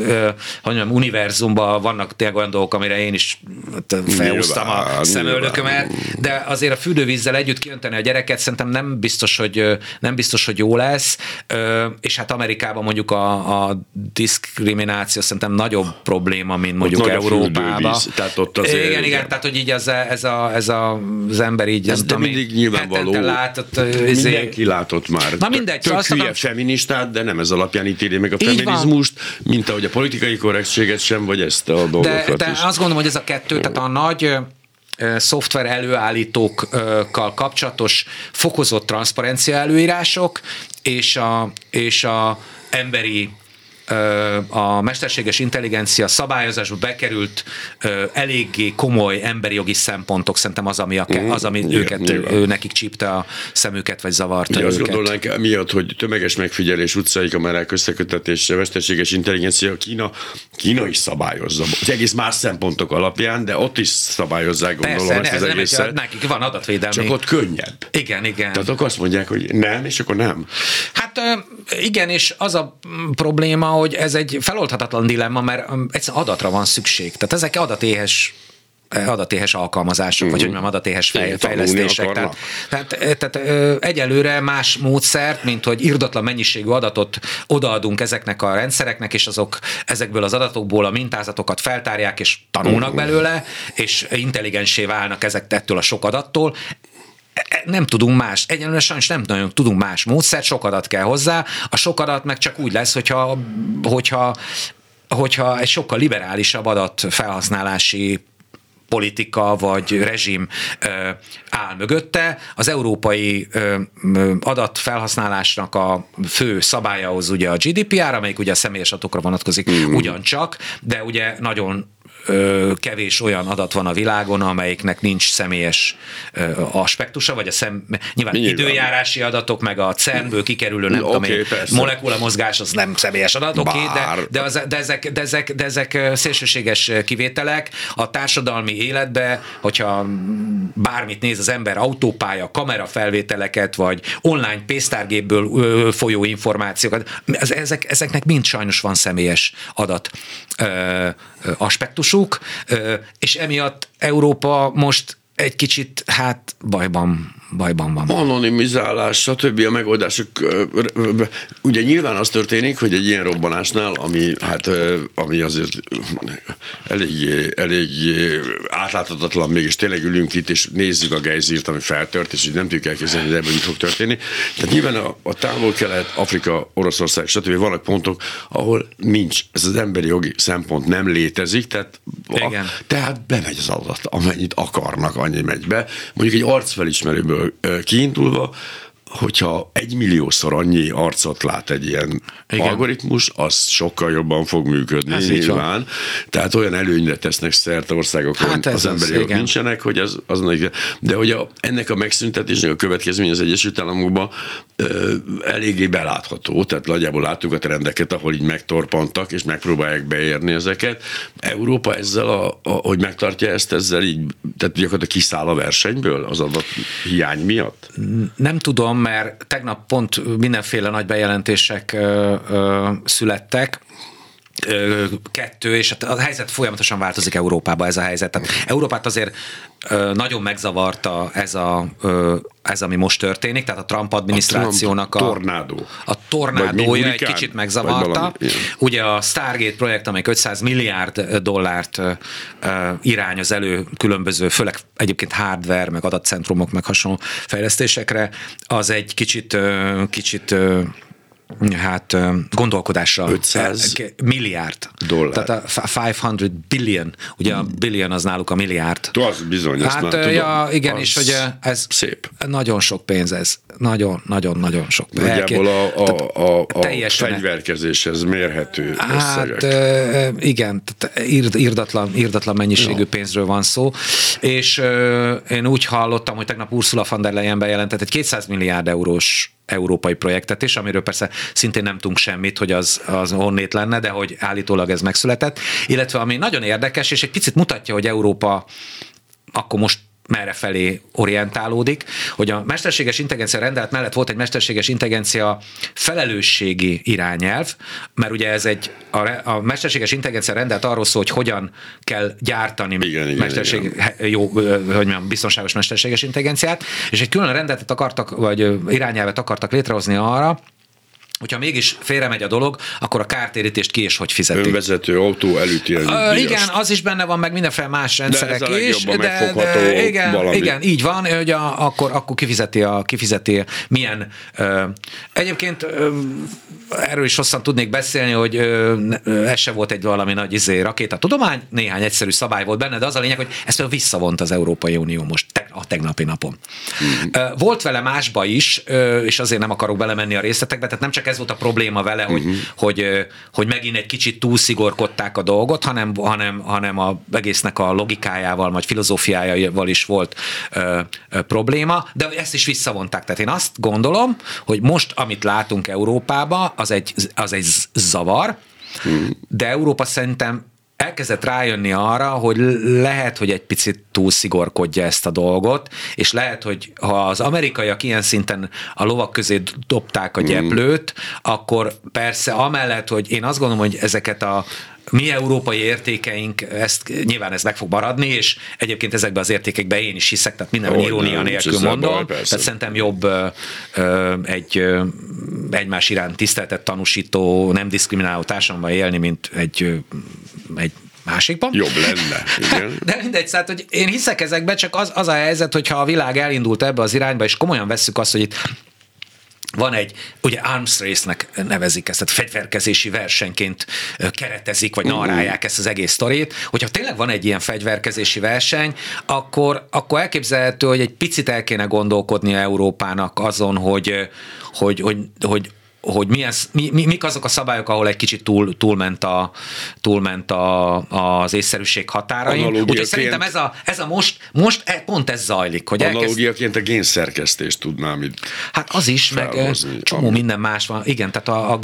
univerzumban vannak tényleg olyan dolgok, amire én is felhúztam a szemöldökömet, de azért a fürdővízzel együtt kiönteni a gyereket szerintem nem biztos, hogy jó lesz, és hát Amerikában mondjuk a diszkrimináció szerintem nagyobb probléma, mint mondjuk Európában. Tehát ott azért igen, tehát hogy így ez az ember így ez de mindig nyilvánvaló. Mindenki látott már. Na mindegy. Tök hülye feministát, de nem ez alapján ítéli meg a feminizmust, mint ahogy a politikai korrektséget sem, vagy ezt a dolgokat de is. azt gondolom, hogy ez a kettő, tehát a nagy szoftver előállítókkal kapcsolatos fokozott transzparencia előírások és a emberi a mesterséges intelligencia szabályozásba bekerült eléggé komoly emberi jogi szempontok, szerintem az, ami nekik csípte a szemüket, vagy zavarta őket. Azt gondolnánk miatt, hogy tömeges megfigyelés, utcai kamerák, összekötetésre, mesterséges intelligencia, Kína is szabályozza. Egész más szempontok alapján, de ott is szabályozzák, gondolom. Persze, ezt az egészet. Nekik van adatvédelmi. Csak ott könnyebb. Igen. Tehát akkor azt mondják, hogy nem, és akkor nem. Hát igen, és az a probléma, hogy ez egy feloldhatatlan dilemma, mert egyszerűen adatra van szükség. Tehát ezek adatéhes alkalmazások, vagy hogy mondjam, adatéhes fejlesztések. Tehát egyelőre más módszert, mint hogy irdatlan mennyiségű adatot odaadunk ezeknek a rendszereknek, és ezekből az adatokból a mintázatokat feltárják, és tanulnak belőle, és intelligensé válnak ettől a sok adattól. Nem tudunk más, egyenlően sajnos nem nagyon tudunk más módszert, sok adat kell hozzá, a sok adat meg csak úgy lesz, hogyha egy sokkal liberálisabb adatfelhasználási politika vagy rezsim áll mögötte. Az európai adatfelhasználásnak a fő szabálya az ugye a GDPR, amelyik ugye a személyes adatokra vonatkozik ugyancsak, de ugye nagyon kevés olyan adat van a világon, amelyiknek nincs személyes aspektusa, vagy nyilván időjárási adatok, meg a CERN-ből kikerülő nem tudom én, molekulamozgás, az nem személyes adat, de ezek szélsőséges kivételek. A társadalmi életbe, hogyha bármit néz az ember, autópálya, kamerafelvételeket, vagy online pénztárgépből folyó információkat, ezeknek mind sajnos van személyes adat aspektusuk, és emiatt Európa most egy kicsit, bajban van. Anonimizálás, stb. A megoldások. Ugye nyilván az történik, hogy egy ilyen robbanásnál, ami azért elég átláthatatlan, mégis tényleg ülünk itt, és nézzük a gejzírt, ami feltört, és így nem tudjuk elképzelni, hogy ebből mit fog történni. Tehát nyilván a Távol-Kelet, Afrika, Oroszország, stb. Vannak pontok, ahol nincs. Ez az emberi jogi szempont nem létezik, tehát bemegy az adat, amennyit akarnak, annyi megy be. Mondjuk egy arcfelismerőből kiindulva, hogyha 1 milliószor annyi arcot lát egy ilyen algoritmus, az sokkal jobban fog működni, ez nyilván. Tehát olyan előnyre tesznek szert országokon, az emberi jogok nincsenek, hogy de hogy ennek a megszüntetésnek a következmény az Egyesült Államokban eléggé belátható, tehát nagyjából láttuk a trendeket, ahol így megtorpantak, és megpróbálják beérni ezeket. Európa ezzel, hogy megtartja ezt, ezzel így, tehát gyakorlatilag kiszáll a versenyből az adat hiány miatt? Nem tudom, mert tegnap pont mindenféle nagy bejelentések születtek, 2, és a helyzet folyamatosan változik Európában, ez a helyzet. Tehát Európát azért nagyon megzavarta ez, ami most történik, tehát a Trump adminisztrációnak a tornádója egy kicsit megzavarta. Ugye a Stargate projekt, amely 500 milliárd dollárt irányoz elő különböző, főleg egyébként hardware, meg adatcentrumok, meg hasonló fejlesztésekre, az egy kicsit gondolkodásra 500 milliárd dollár. Tehát a 500 billion, ugye a billion az náluk a milliárd. Az bizony, ezt már tudom. Igen, és hogy ez szép. Nagyon sok pénz ez. Nagyon sok pénz. Nagyjából a fegyverkezéshez mérhető összegek. Igen, irdatlan mennyiségű pénzről van szó, és én úgy hallottam, hogy tegnap Ursula von der Leyen bejelentett egy 200 milliárd eurós európai projektet is, amiről persze szintén nem tudunk semmit, hogy az honnét lenne, de hogy állítólag ez megszületett. Illetve ami nagyon érdekes, és egy picit mutatja, hogy Európa akkor most merre felé orientálódik, hogy a mesterséges intelligencia rendelet mellett volt egy mesterséges intelligencia felelősségi irányelv, mert ugye ez a mesterséges intelligencia rendelet arról szól, hogy hogyan kell gyártani biztonságos mesterséges intelligenciát, és egy külön rendeletet akartak, vagy irányelvet akartak létrehozni arra, hogyha mégis félremegy a dolog, akkor a kártérítést ki és hogy fizetik. Önvezető autó elüti el. Igen, az is benne van, meg mindenféle más rendszerek is. Igen, így van, hogy akkor kifizeti milyen. Egyébként erről is hosszan tudnék beszélni, hogy ez se volt egy valami nagy rakétatudomány, néhány egyszerű szabály volt benne, de az a lényeg, hogy ezt visszavont az Európai Unió most a tegnapi napon. Volt vele másba is, és azért nem akarok belemenni a részletekbe, tehát nem csak ez volt a probléma vele, hogy megint egy kicsit túlszigorkodták a dolgot, hanem a egésznek a logikájával, vagy filozófiájával is volt probléma, de ezt is visszavonták. Tehát én azt gondolom, hogy most, amit látunk Európában, az egy zavar, de Európa szerintem elkezdett rájönni arra, hogy lehet, hogy egy picit túlszigorkodja ezt a dolgot, és lehet, hogy ha az amerikaiak ilyen szinten a lovak közé dobták a gyeplőt, akkor persze amellett, hogy én azt gondolom, hogy ezeket a mi európai értékeink, nyilván ez meg fog maradni, és egyébként ezekben az értékekben én is hiszek, tehát minden irónia nélkül mondom. Tehát szerintem jobb egy egymás iránt tiszteletet tanúsító, nem diszkrimináló társadalomban élni, mint egy másikban. Jobb lenne, igen. De mindegy, szóval, hogy én hiszek ezekben, csak az a helyzet, hogyha a világ elindult ebbe az irányba, és komolyan vesszük azt, hogy itt van egy, ugye arms race-nek nevezik ezt, tehát fegyverkezési versenyként keretezik, vagy narrálják ezt az egész sztorit. Hogyha tényleg van egy ilyen fegyverkezési verseny, akkor elképzelhető, hogy egy picit el kéne gondolkodnia Európának azon, hogy mik azok a szabályok, ahol egy kicsit túlment az észszerűség határain. Úgyhogy szerintem ez a most pont ez zajlik. Hogy analógiaként a génszerkesztést tudnám itt. Hát az is, meg csomó minden más van. Igen, tehát a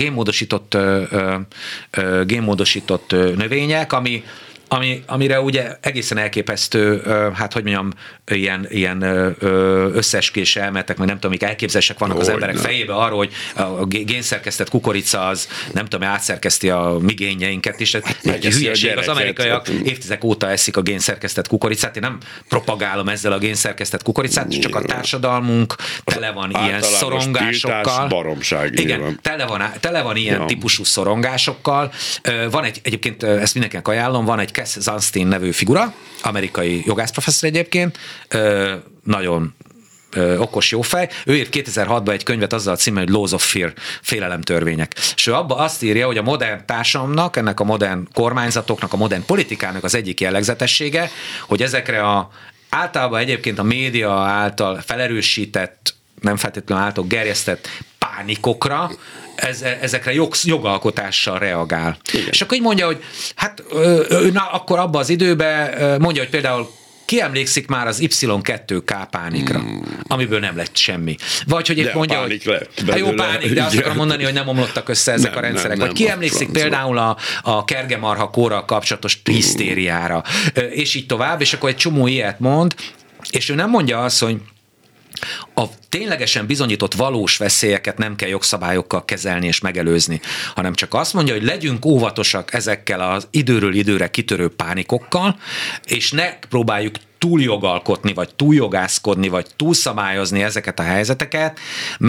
génmódosított növények, amire ugye egészen elképesztő, hát hogy mondjam, ilyen összeeskés elméletek, meg nem tudom, mik elképzelések vannak az emberek fejébe arról, hogy a génszerkesztett kukorica az nem tudom, átszerkeszti a mi génjeinket is. Egy hülyeség, az amerikaiak évtizedek óta eszik a génszerkesztett kukoricát. Én nem propagálom ezzel a génszerkesztett kukoricát, csak a társadalmunk tele van ilyen szorongásokkal. Baromság. Igen, tele van ilyen típusú szorongásokkal. Van egyébként, ezt mindenkinek ajánlom, van egy Cass Sunstein nevű figura, amerikai jogászprofesszor egyébként, nagyon okos jófej. Ő írt 2006-ban egy könyvet azzal a címmel, hogy Laws of Fear, félelemtörvények. És ő abban azt írja, hogy a modern társadalomnak, ennek a modern kormányzatoknak, a modern politikának az egyik jellegzetessége, hogy ezekre általában egyébként a média által felerősített, nem feltétlenül által gerjesztett pánikokra, ezekre jogalkotással reagál. Igen. És akkor így mondja, hogy hát akkor abban az időben mondja, hogy például ki emlékszik már az Y2K pánikra, amiből nem lett semmi. Vagy hogy itt mondja, hogy jó pánik, de azt akarom mondani, hogy nem omlottak össze ezek a rendszerek. Vagy ki emlékszik például a kergemarha kórral kapcsolatos hisztériára, és így tovább, és akkor egy csomó ilyet mond, és ő nem mondja azt, hogy a ténylegesen bizonyított valós veszélyeket nem kell jogszabályokkal kezelni és megelőzni, hanem csak azt mondja, hogy legyünk óvatosak ezekkel az időről időre kitörő pánikokkal, és ne próbáljuk túljogalkotni, vagy túljogászkodni, vagy túlszabályozni ezeket a helyzeteket,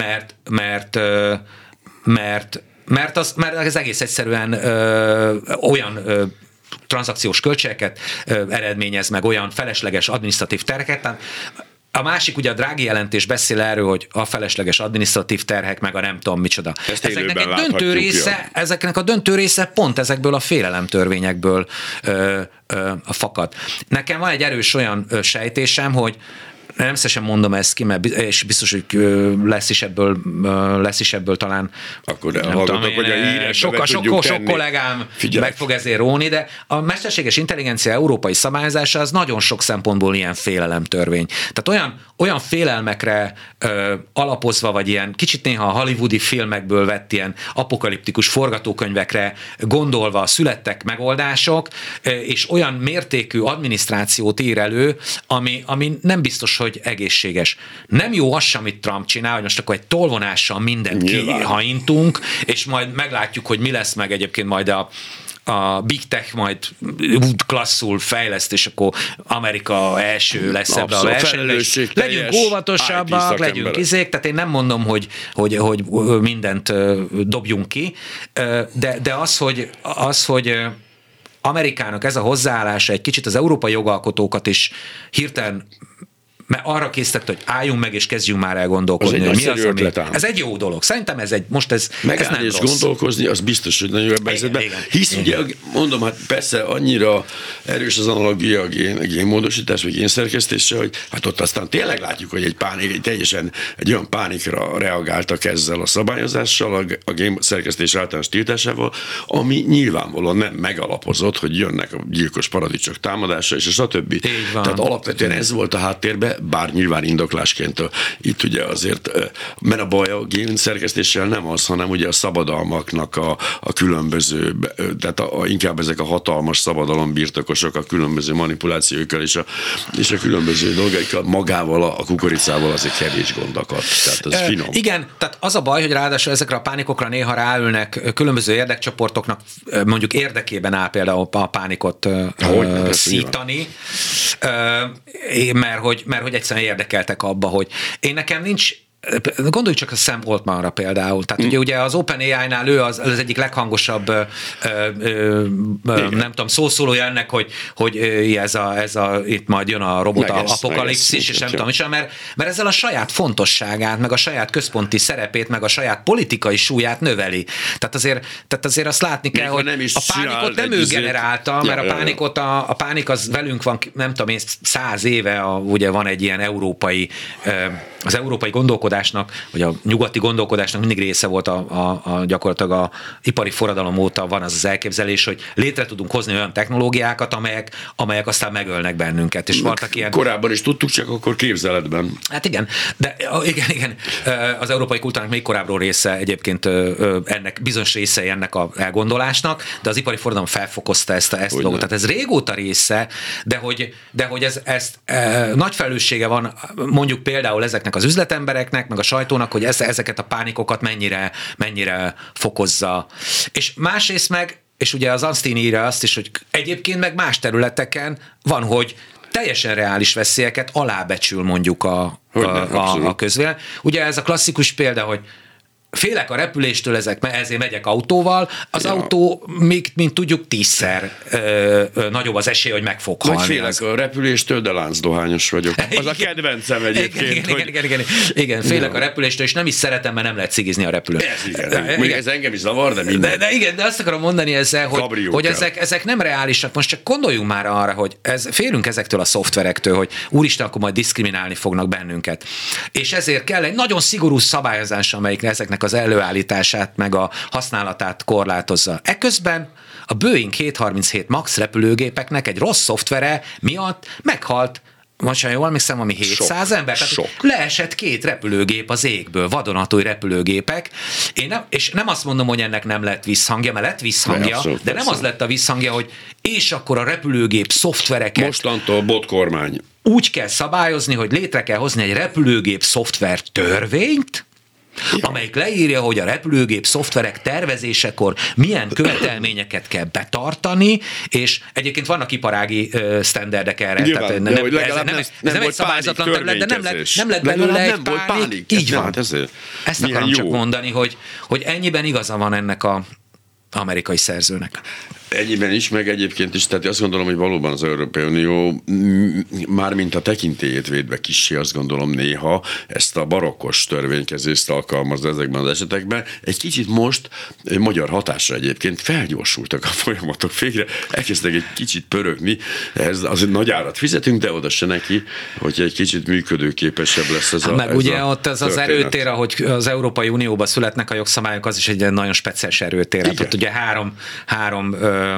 mert ez egész egyszerűen olyan tranzakciós költségeket eredményez meg, olyan felesleges adminisztratív terheket. A másik, ugye a Draghi jelentés beszél erről, hogy a felesleges adminisztratív terhek, meg a nem tudom micsoda. Ezeknek a döntő része pont ezekből a félelemtörvényekből fakad. Nekem van egy erős olyan sejtésem, hogy nem szívesen mondom ezt ki, és biztos, hogy lesz is ebből talán. Akkor elhallgatok, hogy a hírekbe sok kollégám meg fog ezért róni, de a mesterséges intelligencia európai szabályozása az nagyon sok szempontból ilyen félelemtörvény. Tehát olyan félelmekre alapozva, vagy ilyen kicsit néha a hollywoodi filmekből vett ilyen apokaliptikus forgatókönyvekre gondolva születtek megoldások, és olyan mértékű adminisztrációt ír elő, ami nem biztos, hogy egészséges. Nem jó az sem, amit Trump csinál, hogy most akkor egy tolvonással mindent kihaintunk, és majd meglátjuk, hogy mi lesz meg egyébként majd a Big Tech majd klasszul fejleszt, és akkor Amerika első lesz ebbe a versenyben. Legyünk óvatosabbak, legyünk izék, tehát én nem mondom, hogy mindent dobjunk ki, de az, hogy Amerikának ez a hozzáállása egy kicsit az európai jogalkotókat is hirtelen mert arra készített, hogy álljunk meg és kezdjünk már el gondolkodni. Ez egy jó dolog. Szerintem ez megállni és rossz. Gondolkozni, az biztos, hogy nagyon jobb helyzetben. Hisz ugye, mondom, hát persze annyira erős az analogia a génmódosítás, vagy génszerkesztése, hogy hát ott aztán tényleg látjuk, hogy teljesen egy olyan pánikra reagáltak ezzel a szabályozással, a génszerkesztés általános tiltásával, ami nyilvánvalóan nem megalapozott, hogy jönnek a gyilkos paradicsok támadása, és stb. Tehát alapvetően ez volt a háttérben, bár nyilván indoklásként itt ugye azért, mert a baj a génszerkesztéssel nem az, hanem ugye a szabadalmaknak a különböző, tehát inkább ezek a hatalmas szabadalombirtokosok a különböző manipulációkkal és a különböző dolgaikkal magával, a kukoricával azért kevés gondokat. Tehát ez finom. Igen, tehát az a baj, hogy ráadásul ezekre a pánikokra néha ráülnek különböző érdekcsoportoknak, mondjuk érdekében áll például a pánikot szítani, mert hogy egyszerűen érdekeltek abba, hogy nekem nincs gondoljuk csak a Sam Altmanra például. Tehát ugye az OpenAI-nál ő az egyik leghangosabb nem tudom, szószólója ennek, hogy ez a itt majd jön a robot apokalipszis, és nem tudom, mert ezzel a saját fontosságát, meg a saját központi szerepét, meg a saját politikai súlyát növeli. Tehát azért azt látni kell, hogy a pánikot nem ő generálta, mert a pánik az velünk van, nem tudom én, 100 éve, ugye van egy ilyen az európai gondolkodásnak, vagy a nyugati gondolkodásnak mindig része volt gyakorlatilag a ipari forradalom óta van az elképzelés, hogy létre tudunk hozni olyan technológiákat, amelyek aztán megölnek bennünket. És voltak ilyen... Korábban is tudtuk, csak akkor képzeletben. Hát igen, de igen. Az európai kultúrának még korábbról része egyébként ennek, bizonyos részei ennek a elgondolásnak, de az ipari forradalom felfokozta ezt a dolgot. Tehát ez régóta része, de hogy ez nagy felelőssége van mondjuk például ezeknek az üzletembereknek, meg a sajtónak, hogy ezeket a pánikokat mennyire fokozza. És másrészt meg, és ugye az Anstine írja azt is, hogy egyébként meg más területeken van, hogy teljesen reális veszélyeket alábecsül mondjuk a közvélemény. Ugye ez a klasszikus példa, hogy félek a repüléstől, ezért megyek autóval, az autó, mint tudjuk, 10-szer nagyobb az esély, hogy meg fog halni. Vagy félek a repüléstől, de láncdohányos vagyok. Az a kedvencem egyébként. Igen, félek a repüléstől, és nem is szeretem, mert nem lehet cigizni a repülőt. Ez engem is zavar, de minden. De azt akarom mondani ezzel, hogy ezek nem reálisak. Most csak gondoljunk már arra, hogy félünk ezektől a szoftverektől, hogy úristen, akkor majd diszkriminálni fognak bennünket. És ezért kell egy nagyon szigorú szabályozás, amelyik ezeknek az előállítását, meg a használatát korlátozza. Eközben a Boeing 737 MAX repülőgépeknek egy rossz szoftvere miatt meghalt, most jól emlékszem, ami 700 ember. Tehát leesett 2 repülőgép az égből, vadonatúj repülőgépek. És nem azt mondom, hogy ennek nem lett visszhangja, mert lett visszhangja, de nem az lett a visszhangja, hogy és akkor a repülőgép szoftvereket... Mostantól botkormány. Úgy kell szabályozni, hogy létre kell hozni egy repülőgép szoftver törvényt, amelyik leírja, hogy a repülőgép szoftverek tervezésekor milyen követelményeket kell betartani, és egyébként vannak iparági sztenderdek erre. Nyilván, tehát ez nem egy szabályzatlan terület, de nem lett belőle egy pánik. Így van. Ezt akarom csak mondani, hogy ennyiben igaza van ennek az amerikai szerzőnek. Ennyiben is, meg egyébként is, tehát azt gondolom, hogy valóban az Európai Unió mármint a tekintélyét védve kissé, azt gondolom néha ezt a barokkos törvénykezést alkalmazza ezekben az esetekben. Egy kicsit most magyar hatásra egyébként felgyorsultak a folyamatok végre, elkezdtek egy kicsit pörögni, ez azért nagy árat fizetünk, de oda se neki, hogy egy kicsit működőképesebb lesz ez a meg ugye ott az erőtér, ahogy az Európai Unióban születnek a jogszabályok, az is egy nagyon speciális erőtér. Hát ott ugye három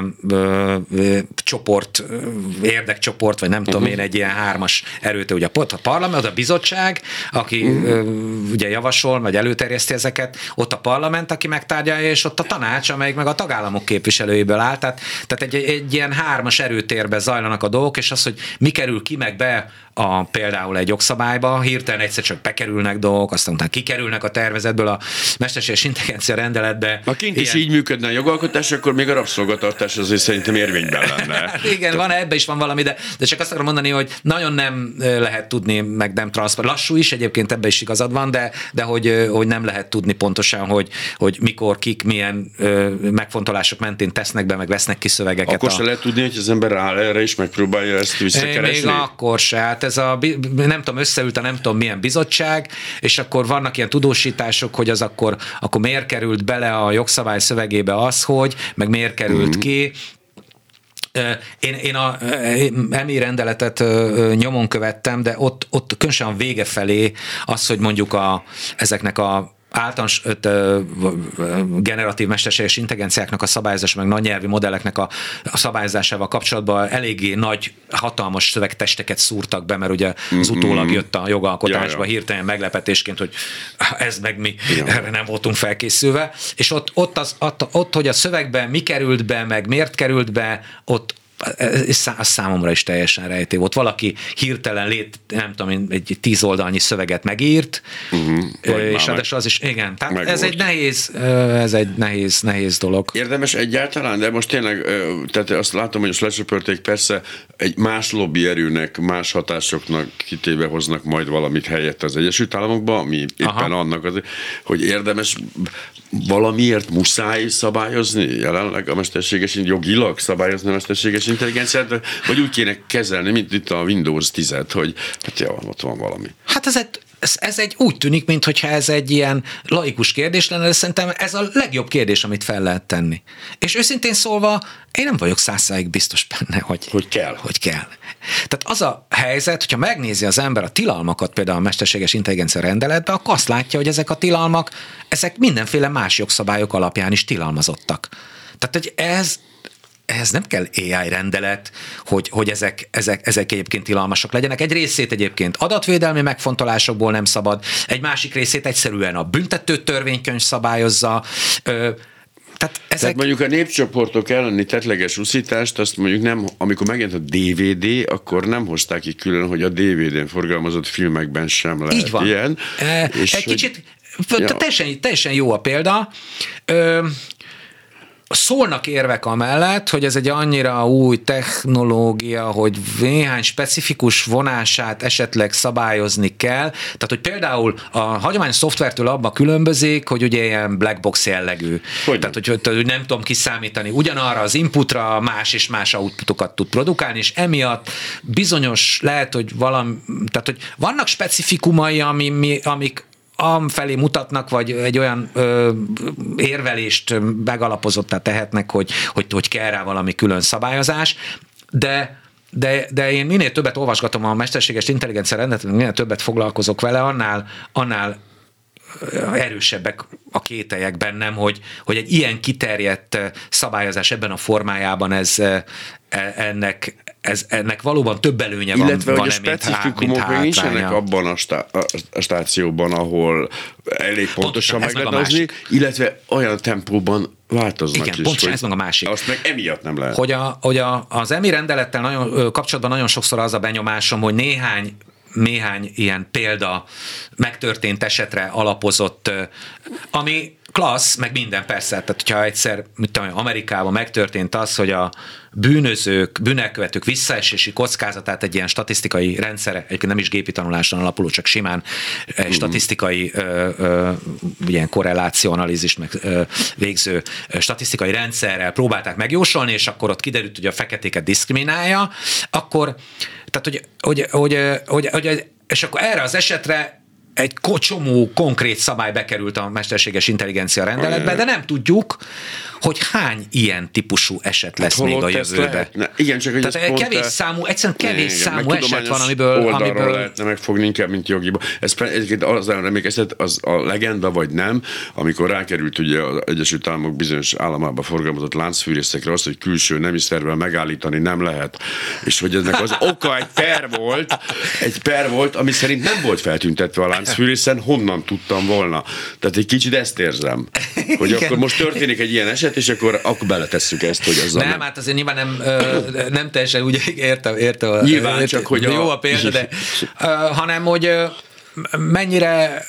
csoport, érdekcsoport, vagy nem tudom én, egy ilyen 3-as erőt, ugye a parlament, a bizottság, aki ugye javasol, vagy előterjeszti ezeket, ott a parlament, aki megtárgyalja, és ott a tanács, amelyik meg a tagállamok képviselőiből áll. Tehát egy ilyen 3-as erőtérbe zajlanak a dolgok, és az, hogy mi kerül ki meg be például egy jogszabályba, hirtelen egyszer csak bekerülnek dolgok, aztán utána kikerülnek a tervezetből a mesterséges intelligencia rendeletbe. Ha kint is így működne a jogalkotás, akkor még a rabszolgatartás azért szerintem érvényben lenne. Hát igen, ebben is van valami, de csak azt akarom mondani, hogy nagyon nem lehet tudni, meg nem transzparens. Lassú is, egyébként ebben is igazad van, de hogy nem lehet tudni pontosan, hogy mikor, kik, milyen megfontolások mentén tesznek be, meg vesznek ki szövegeket. Akkor se lehet tudni, hogy az ember áll erre és megpróbálja ezt visszakeresni? Még akkor se. Hát ez nem tudom, összeült a nem tudom milyen bizottság, és akkor vannak ilyen tudósítások, hogy az akkor miért került bele a jogszabály szövegébe az, hogy, meg miért került ki. Én a EMI rendeletet nyomon követtem, de ott különösen a vége felé az, hogy mondjuk ezeknek a általános generatív mesterséges intelligenciáknak a szabályozása, meg nagy nyelvi modelleknek a szabályozásával kapcsolatban eléggé nagy, hatalmas szövegtesteket szúrtak be, mert ugye az utólag jött a jogalkotásba hirtelen meglepetésként, hogy ez meg mi, erre nem voltunk felkészülve, és ott, hogy a szövegben mi került be, meg miért került be, ott az számomra is teljesen rejtély volt. Valaki hirtelen nem tudom, egy 10 oldalnyi szöveget megírt, és ráadásul az is, igen, tehát ez egy nehéz dolog. Érdemes egyáltalán, de most tényleg, tehát azt látom, hogy most lecsöpörték, persze egy más lobbyerőnek, más hatásoknak kitéve hoznak majd valamit helyett az Egyesült Államokban, ami éppen annak az, hogy érdemes valamiért muszáj szabályozni jelenleg a jogilag szabályozni a mesterséges intelligenciát, vagy úgy kéne kezelni, mint itt a Windows 10-et, hogy hát jó, ott van valami. Hát ez úgy tűnik, mintha ez egy ilyen laikus kérdés lenne, de szerintem ez a legjobb kérdés, amit fel lehet tenni. És őszintén szólva, én nem vagyok 100% biztos benne, hogy kell. Tehát az a helyzet, hogyha megnézi az ember a tilalmakat például a mesterséges intelligencia rendeletben, akkor azt látja, hogy ezek a tilalmak, ezek mindenféle más jogszabályok alapján is tilalmazottak. Tehát, hogy ehhez nem kell AI rendelet, hogy ezek egyébként tilalmasak legyenek. Egy részét egyébként adatvédelmi megfontolásokból nem szabad, egy másik részét egyszerűen a büntető törvénykönyv szabályozza. Tehát mondjuk a népcsoportok elleni tettleges uszítást, azt mondjuk nem, amikor megjelent a DVD, akkor nem hozták ki külön, hogy a DVD-n forgalmazott filmekben sem lehet így van. Ilyen. És kicsit, teljesen jó a példa. Szólnak érvek amellett, hogy ez egy annyira új technológia, hogy néhány specifikus vonását esetleg szabályozni kell. Tehát, hogy például a hagyományos szoftvertől abba különbözik, hogy ugye ilyen black box jellegű. Tehát, hogy nem tudom kiszámítani. Ugyanarra az inputra más és más outputokat tud produkálni, és emiatt bizonyos lehet, hogy tehát, hogy vannak specifikumai, amik felé mutatnak, vagy egy olyan érvelést megalapozottá tehetnek, hogy kell rá valami külön szabályozás, de én minél többet olvasgatom a mesterséges intelligencia rendetet, minél többet foglalkozok vele, annál erősebbek a kételyek bennem, hogy egy ilyen kiterjedt szabályozás ebben a formájában ennek valóban több előnye van. Illetve, hogy a specifikumok nincsenek abban a stációban, ahol elég pontosan meg lehet hozni, illetve olyan tempóban változnak. Igen, pontosan ez meg a másik. Azt meg emiatt nem lehet. Hogy az EMI rendelettel kapcsolatban nagyon sokszor az a benyomásom, hogy néhány ilyen példa megtörtént esetre alapozott, ami klassz, meg minden persze. Tehát, hogyha egyszer, Amerikában megtörtént az, hogy a bűnelkövetők visszaesési kockázatát egy ilyen statisztikai rendszerre, egyébként nem is gépi tanuláson alapuló, csak simán statisztikai ilyen korrelációanalízist meg végző statisztikai rendszerrel próbálták megjósolni, és akkor ott kiderült, hogy a feketéket diszkriminálja, akkor, tehát, hogy és akkor erre az esetre egy csomó konkrét szabály bekerült a mesterséges intelligencia rendeletbe, de nem tudjuk, hogy hány ilyen típusú eset lesz még a jövőben. Igen, csak hogy tehát kevés számú eset van, amiből lehetne megfogni inkább, mint jogiba. Ez az emlékeztet, az a legenda vagy nem, amikor rákerült ugye az Egyesült Államok bizonyos államába forgalmazott láncfűrészekre az, hogy külső nemi szervvel megállítani nem lehet. És hogy ennek az oka egy per volt, ami szerint nem volt feltüntetve a láncfűrészen, honnan tudtam volna. Tehát egy kicsit ezt érzem, hogy akkor most történik egy ilyen eset, és akkor beletesszük ezt, hogy azzal nem. Hát azért nyilván nem teljesen úgy értem nyilván csak, hogy jó a példa, de hanem, hogy mennyire,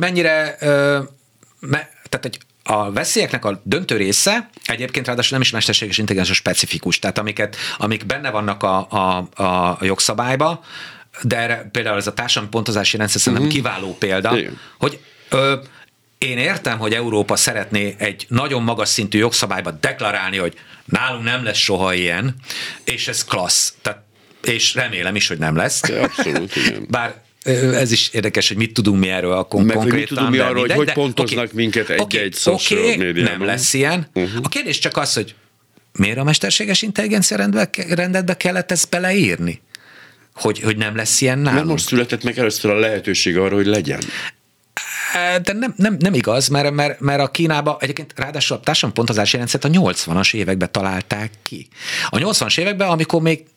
tehát egy a veszélyeknek a döntő része egyébként ráadásul nem is mesterséges intelligencia specifikus, tehát amik benne vannak a jogszabályba, de erre például ez a társadalmi pontozási rendszer szerintem kiváló példa, hogy én értem, hogy Európa szeretné egy nagyon magas szintű jogszabályba deklarálni, hogy nálunk nem lesz soha ilyen, és ez klassz. Tehát, és remélem is, hogy nem lesz. Abszolút, igen. Bár ez is érdekes, hogy mit tudunk mi erről a konkrétan. Mit tudunk mi arról, hogy pontoznak minket egy social médiában. Nem lesz ilyen. A kérdés csak az, hogy miért a mesterséges intelligencia rendetbe kellett ezt beleírni? Hogy nem lesz ilyen nálunk. Mert most született meg először a lehetőség arra, hogy legyen. De nem igaz, mert a Kínában egyébként ráadásul a társadalmi pontozási rendszert a 80-as években találták ki. A 80-as években, amikor még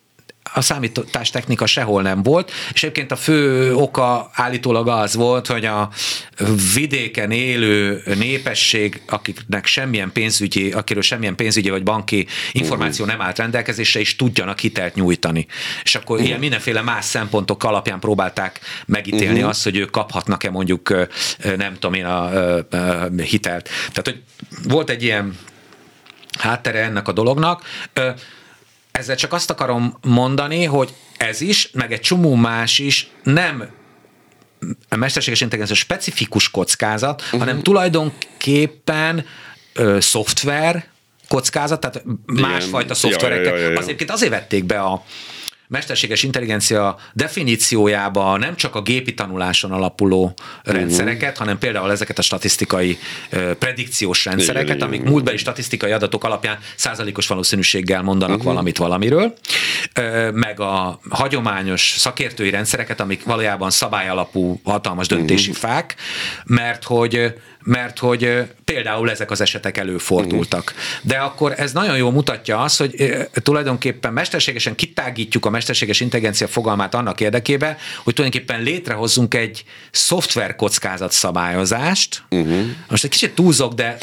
a számítástechnika sehol nem volt, és egyébként a fő oka állítólag az volt, hogy a vidéken élő népesség, akiről semmilyen pénzügyi vagy banki információ nem állt rendelkezésre, és tudjanak hitelt nyújtani. És akkor ilyen mindenféle más szempontok alapján próbálták megítélni azt, hogy ők kaphatnak-e mondjuk, nem tudom én, a hitelt. Tehát, hogy volt egy ilyen háttere ennek a dolognak. Ezzel csak azt akarom mondani, hogy ez is, meg egy csomó más is nem a mesterséges intelligencia specifikus kockázat, hanem tulajdonképpen szoftver kockázat, tehát másfajta szoftvereket. Azért vették be a mesterséges intelligencia definíciójába nem csak a gépi tanuláson alapuló rendszereket, hanem például ezeket a statisztikai predikciós rendszereket, amik múltbeli statisztikai adatok alapján százalékos valószínűséggel mondanak valamit valamiről, meg a hagyományos szakértői rendszereket, amik valójában szabályalapú hatalmas döntési fák, mert hogy például ezek az esetek előfordultak. De akkor ez nagyon jól mutatja azt, hogy tulajdonképpen mesterségesen kitágítjuk a mesterséges intelligencia fogalmát annak érdekében, hogy tulajdonképpen létrehozzunk egy szoftverkockázat szabályozást. Most egy kicsit túlzok, de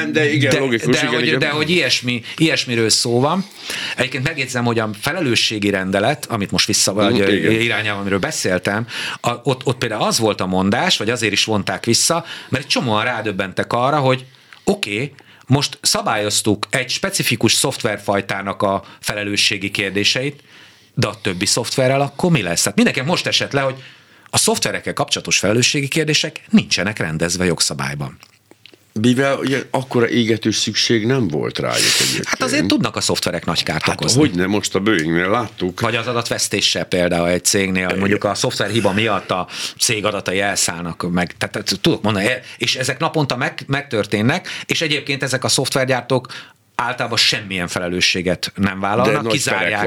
hogy ilyesmiről szó van. Egyébként megjegyzem, hogy a felelősségi rendelet, amit most irányelv, amiről beszéltem, ott például az volt a mondás, vagy azért is vonták vissza, mert egy csomóan rádöbbentek arra, hogy oké, most szabályoztuk egy specifikus szoftverfajtának a felelősségi kérdéseit, de a többi szoftverrel akkor mi lesz? Tehát mindenki most esett le, hogy a szoftverekkel kapcsolatos felelősségi kérdések nincsenek rendezve jogszabályban. Mivel ugye akkora égető szükség nem volt rájuk egyébként. Hát azért tudnak a szoftverek nagy kárt okozni. Hogyne, most a Boeingnél láttuk. Vagy az adatvesztéssel például egy cégnél, mondjuk a szoftverhiba miatt a cég adatai elszállnak meg. Tehát tudok mondani, és ezek naponta megtörténnek, és egyébként ezek a szoftvergyártók általában semmilyen felelősséget nem vállalnak, kizárják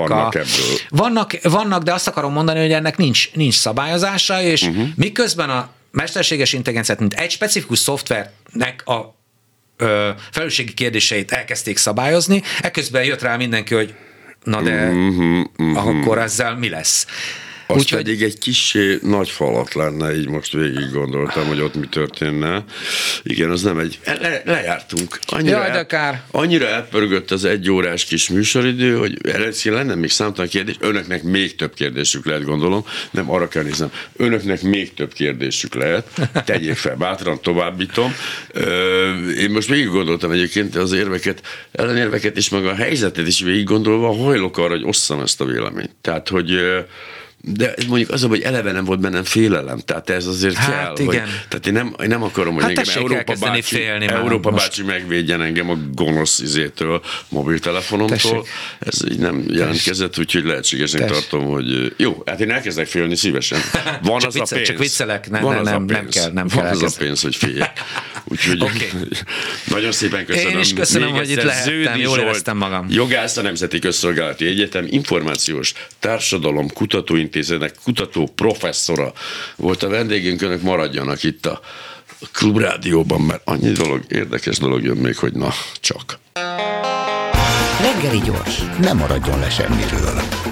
vannak, de azt akarom mondani, hogy ennek nincs szabályozása, és miközben a mesterséges intelligenciát, mint egy specifikus szoftvernek a felelősségi kérdéseit elkezdték szabályozni, ekközben jött rá mindenki, hogy na de akkor ezzel mi lesz? Az pedig egy kissé nagy falat lenne, így most végig gondoltam, hogy ott mi történne. Igen, az nem egy... Lejártunk. Annyira elpörgött az 1 órás kis műsoridő, hogy lenne még számtalan kérdés. Önöknek még több kérdésük lehet, gondolom. Nem, arra kell néznem. Önöknek még több kérdésük lehet. Tegyék fel, bátran továbbítom. Én most végig gondoltam egyébként az ellenérveket és meg a helyzetet is végig gondolva, hajlok arra, hogy osszam ezt a véleményt. Tehát, hogy de mondjuk az, hogy eleve nem volt bennem félelem, tehát ez azért kell. Igen. Hogy, tehát én nem akarom, hogy engem Európa bácsi megvédjen engem a gonosz mobiltelefonomtól. Tessék. Ez így nem jelentkezett, úgyhogy lehetségesnek tartom, hogy jó, hát én elkezdek félni szívesen. Van az a pénz. Csak viccelek, nem kell. Van az a pénz, hogy féljek. Úgyhogy nagyon szépen köszönöm. Én is köszönöm, hogy itt lehettem, jól éreztem magam. Jogász, a Nemzeti Közszolgálati Egyetem Információs Társadalom Kutatóintézetek kutató professzora volt a vendégünk, önök maradjanak itt a Klubrádióban, mert annyi érdekes dolog jön még, hogy na, csak. Reggeli gyors, ne maradjon le semmiről.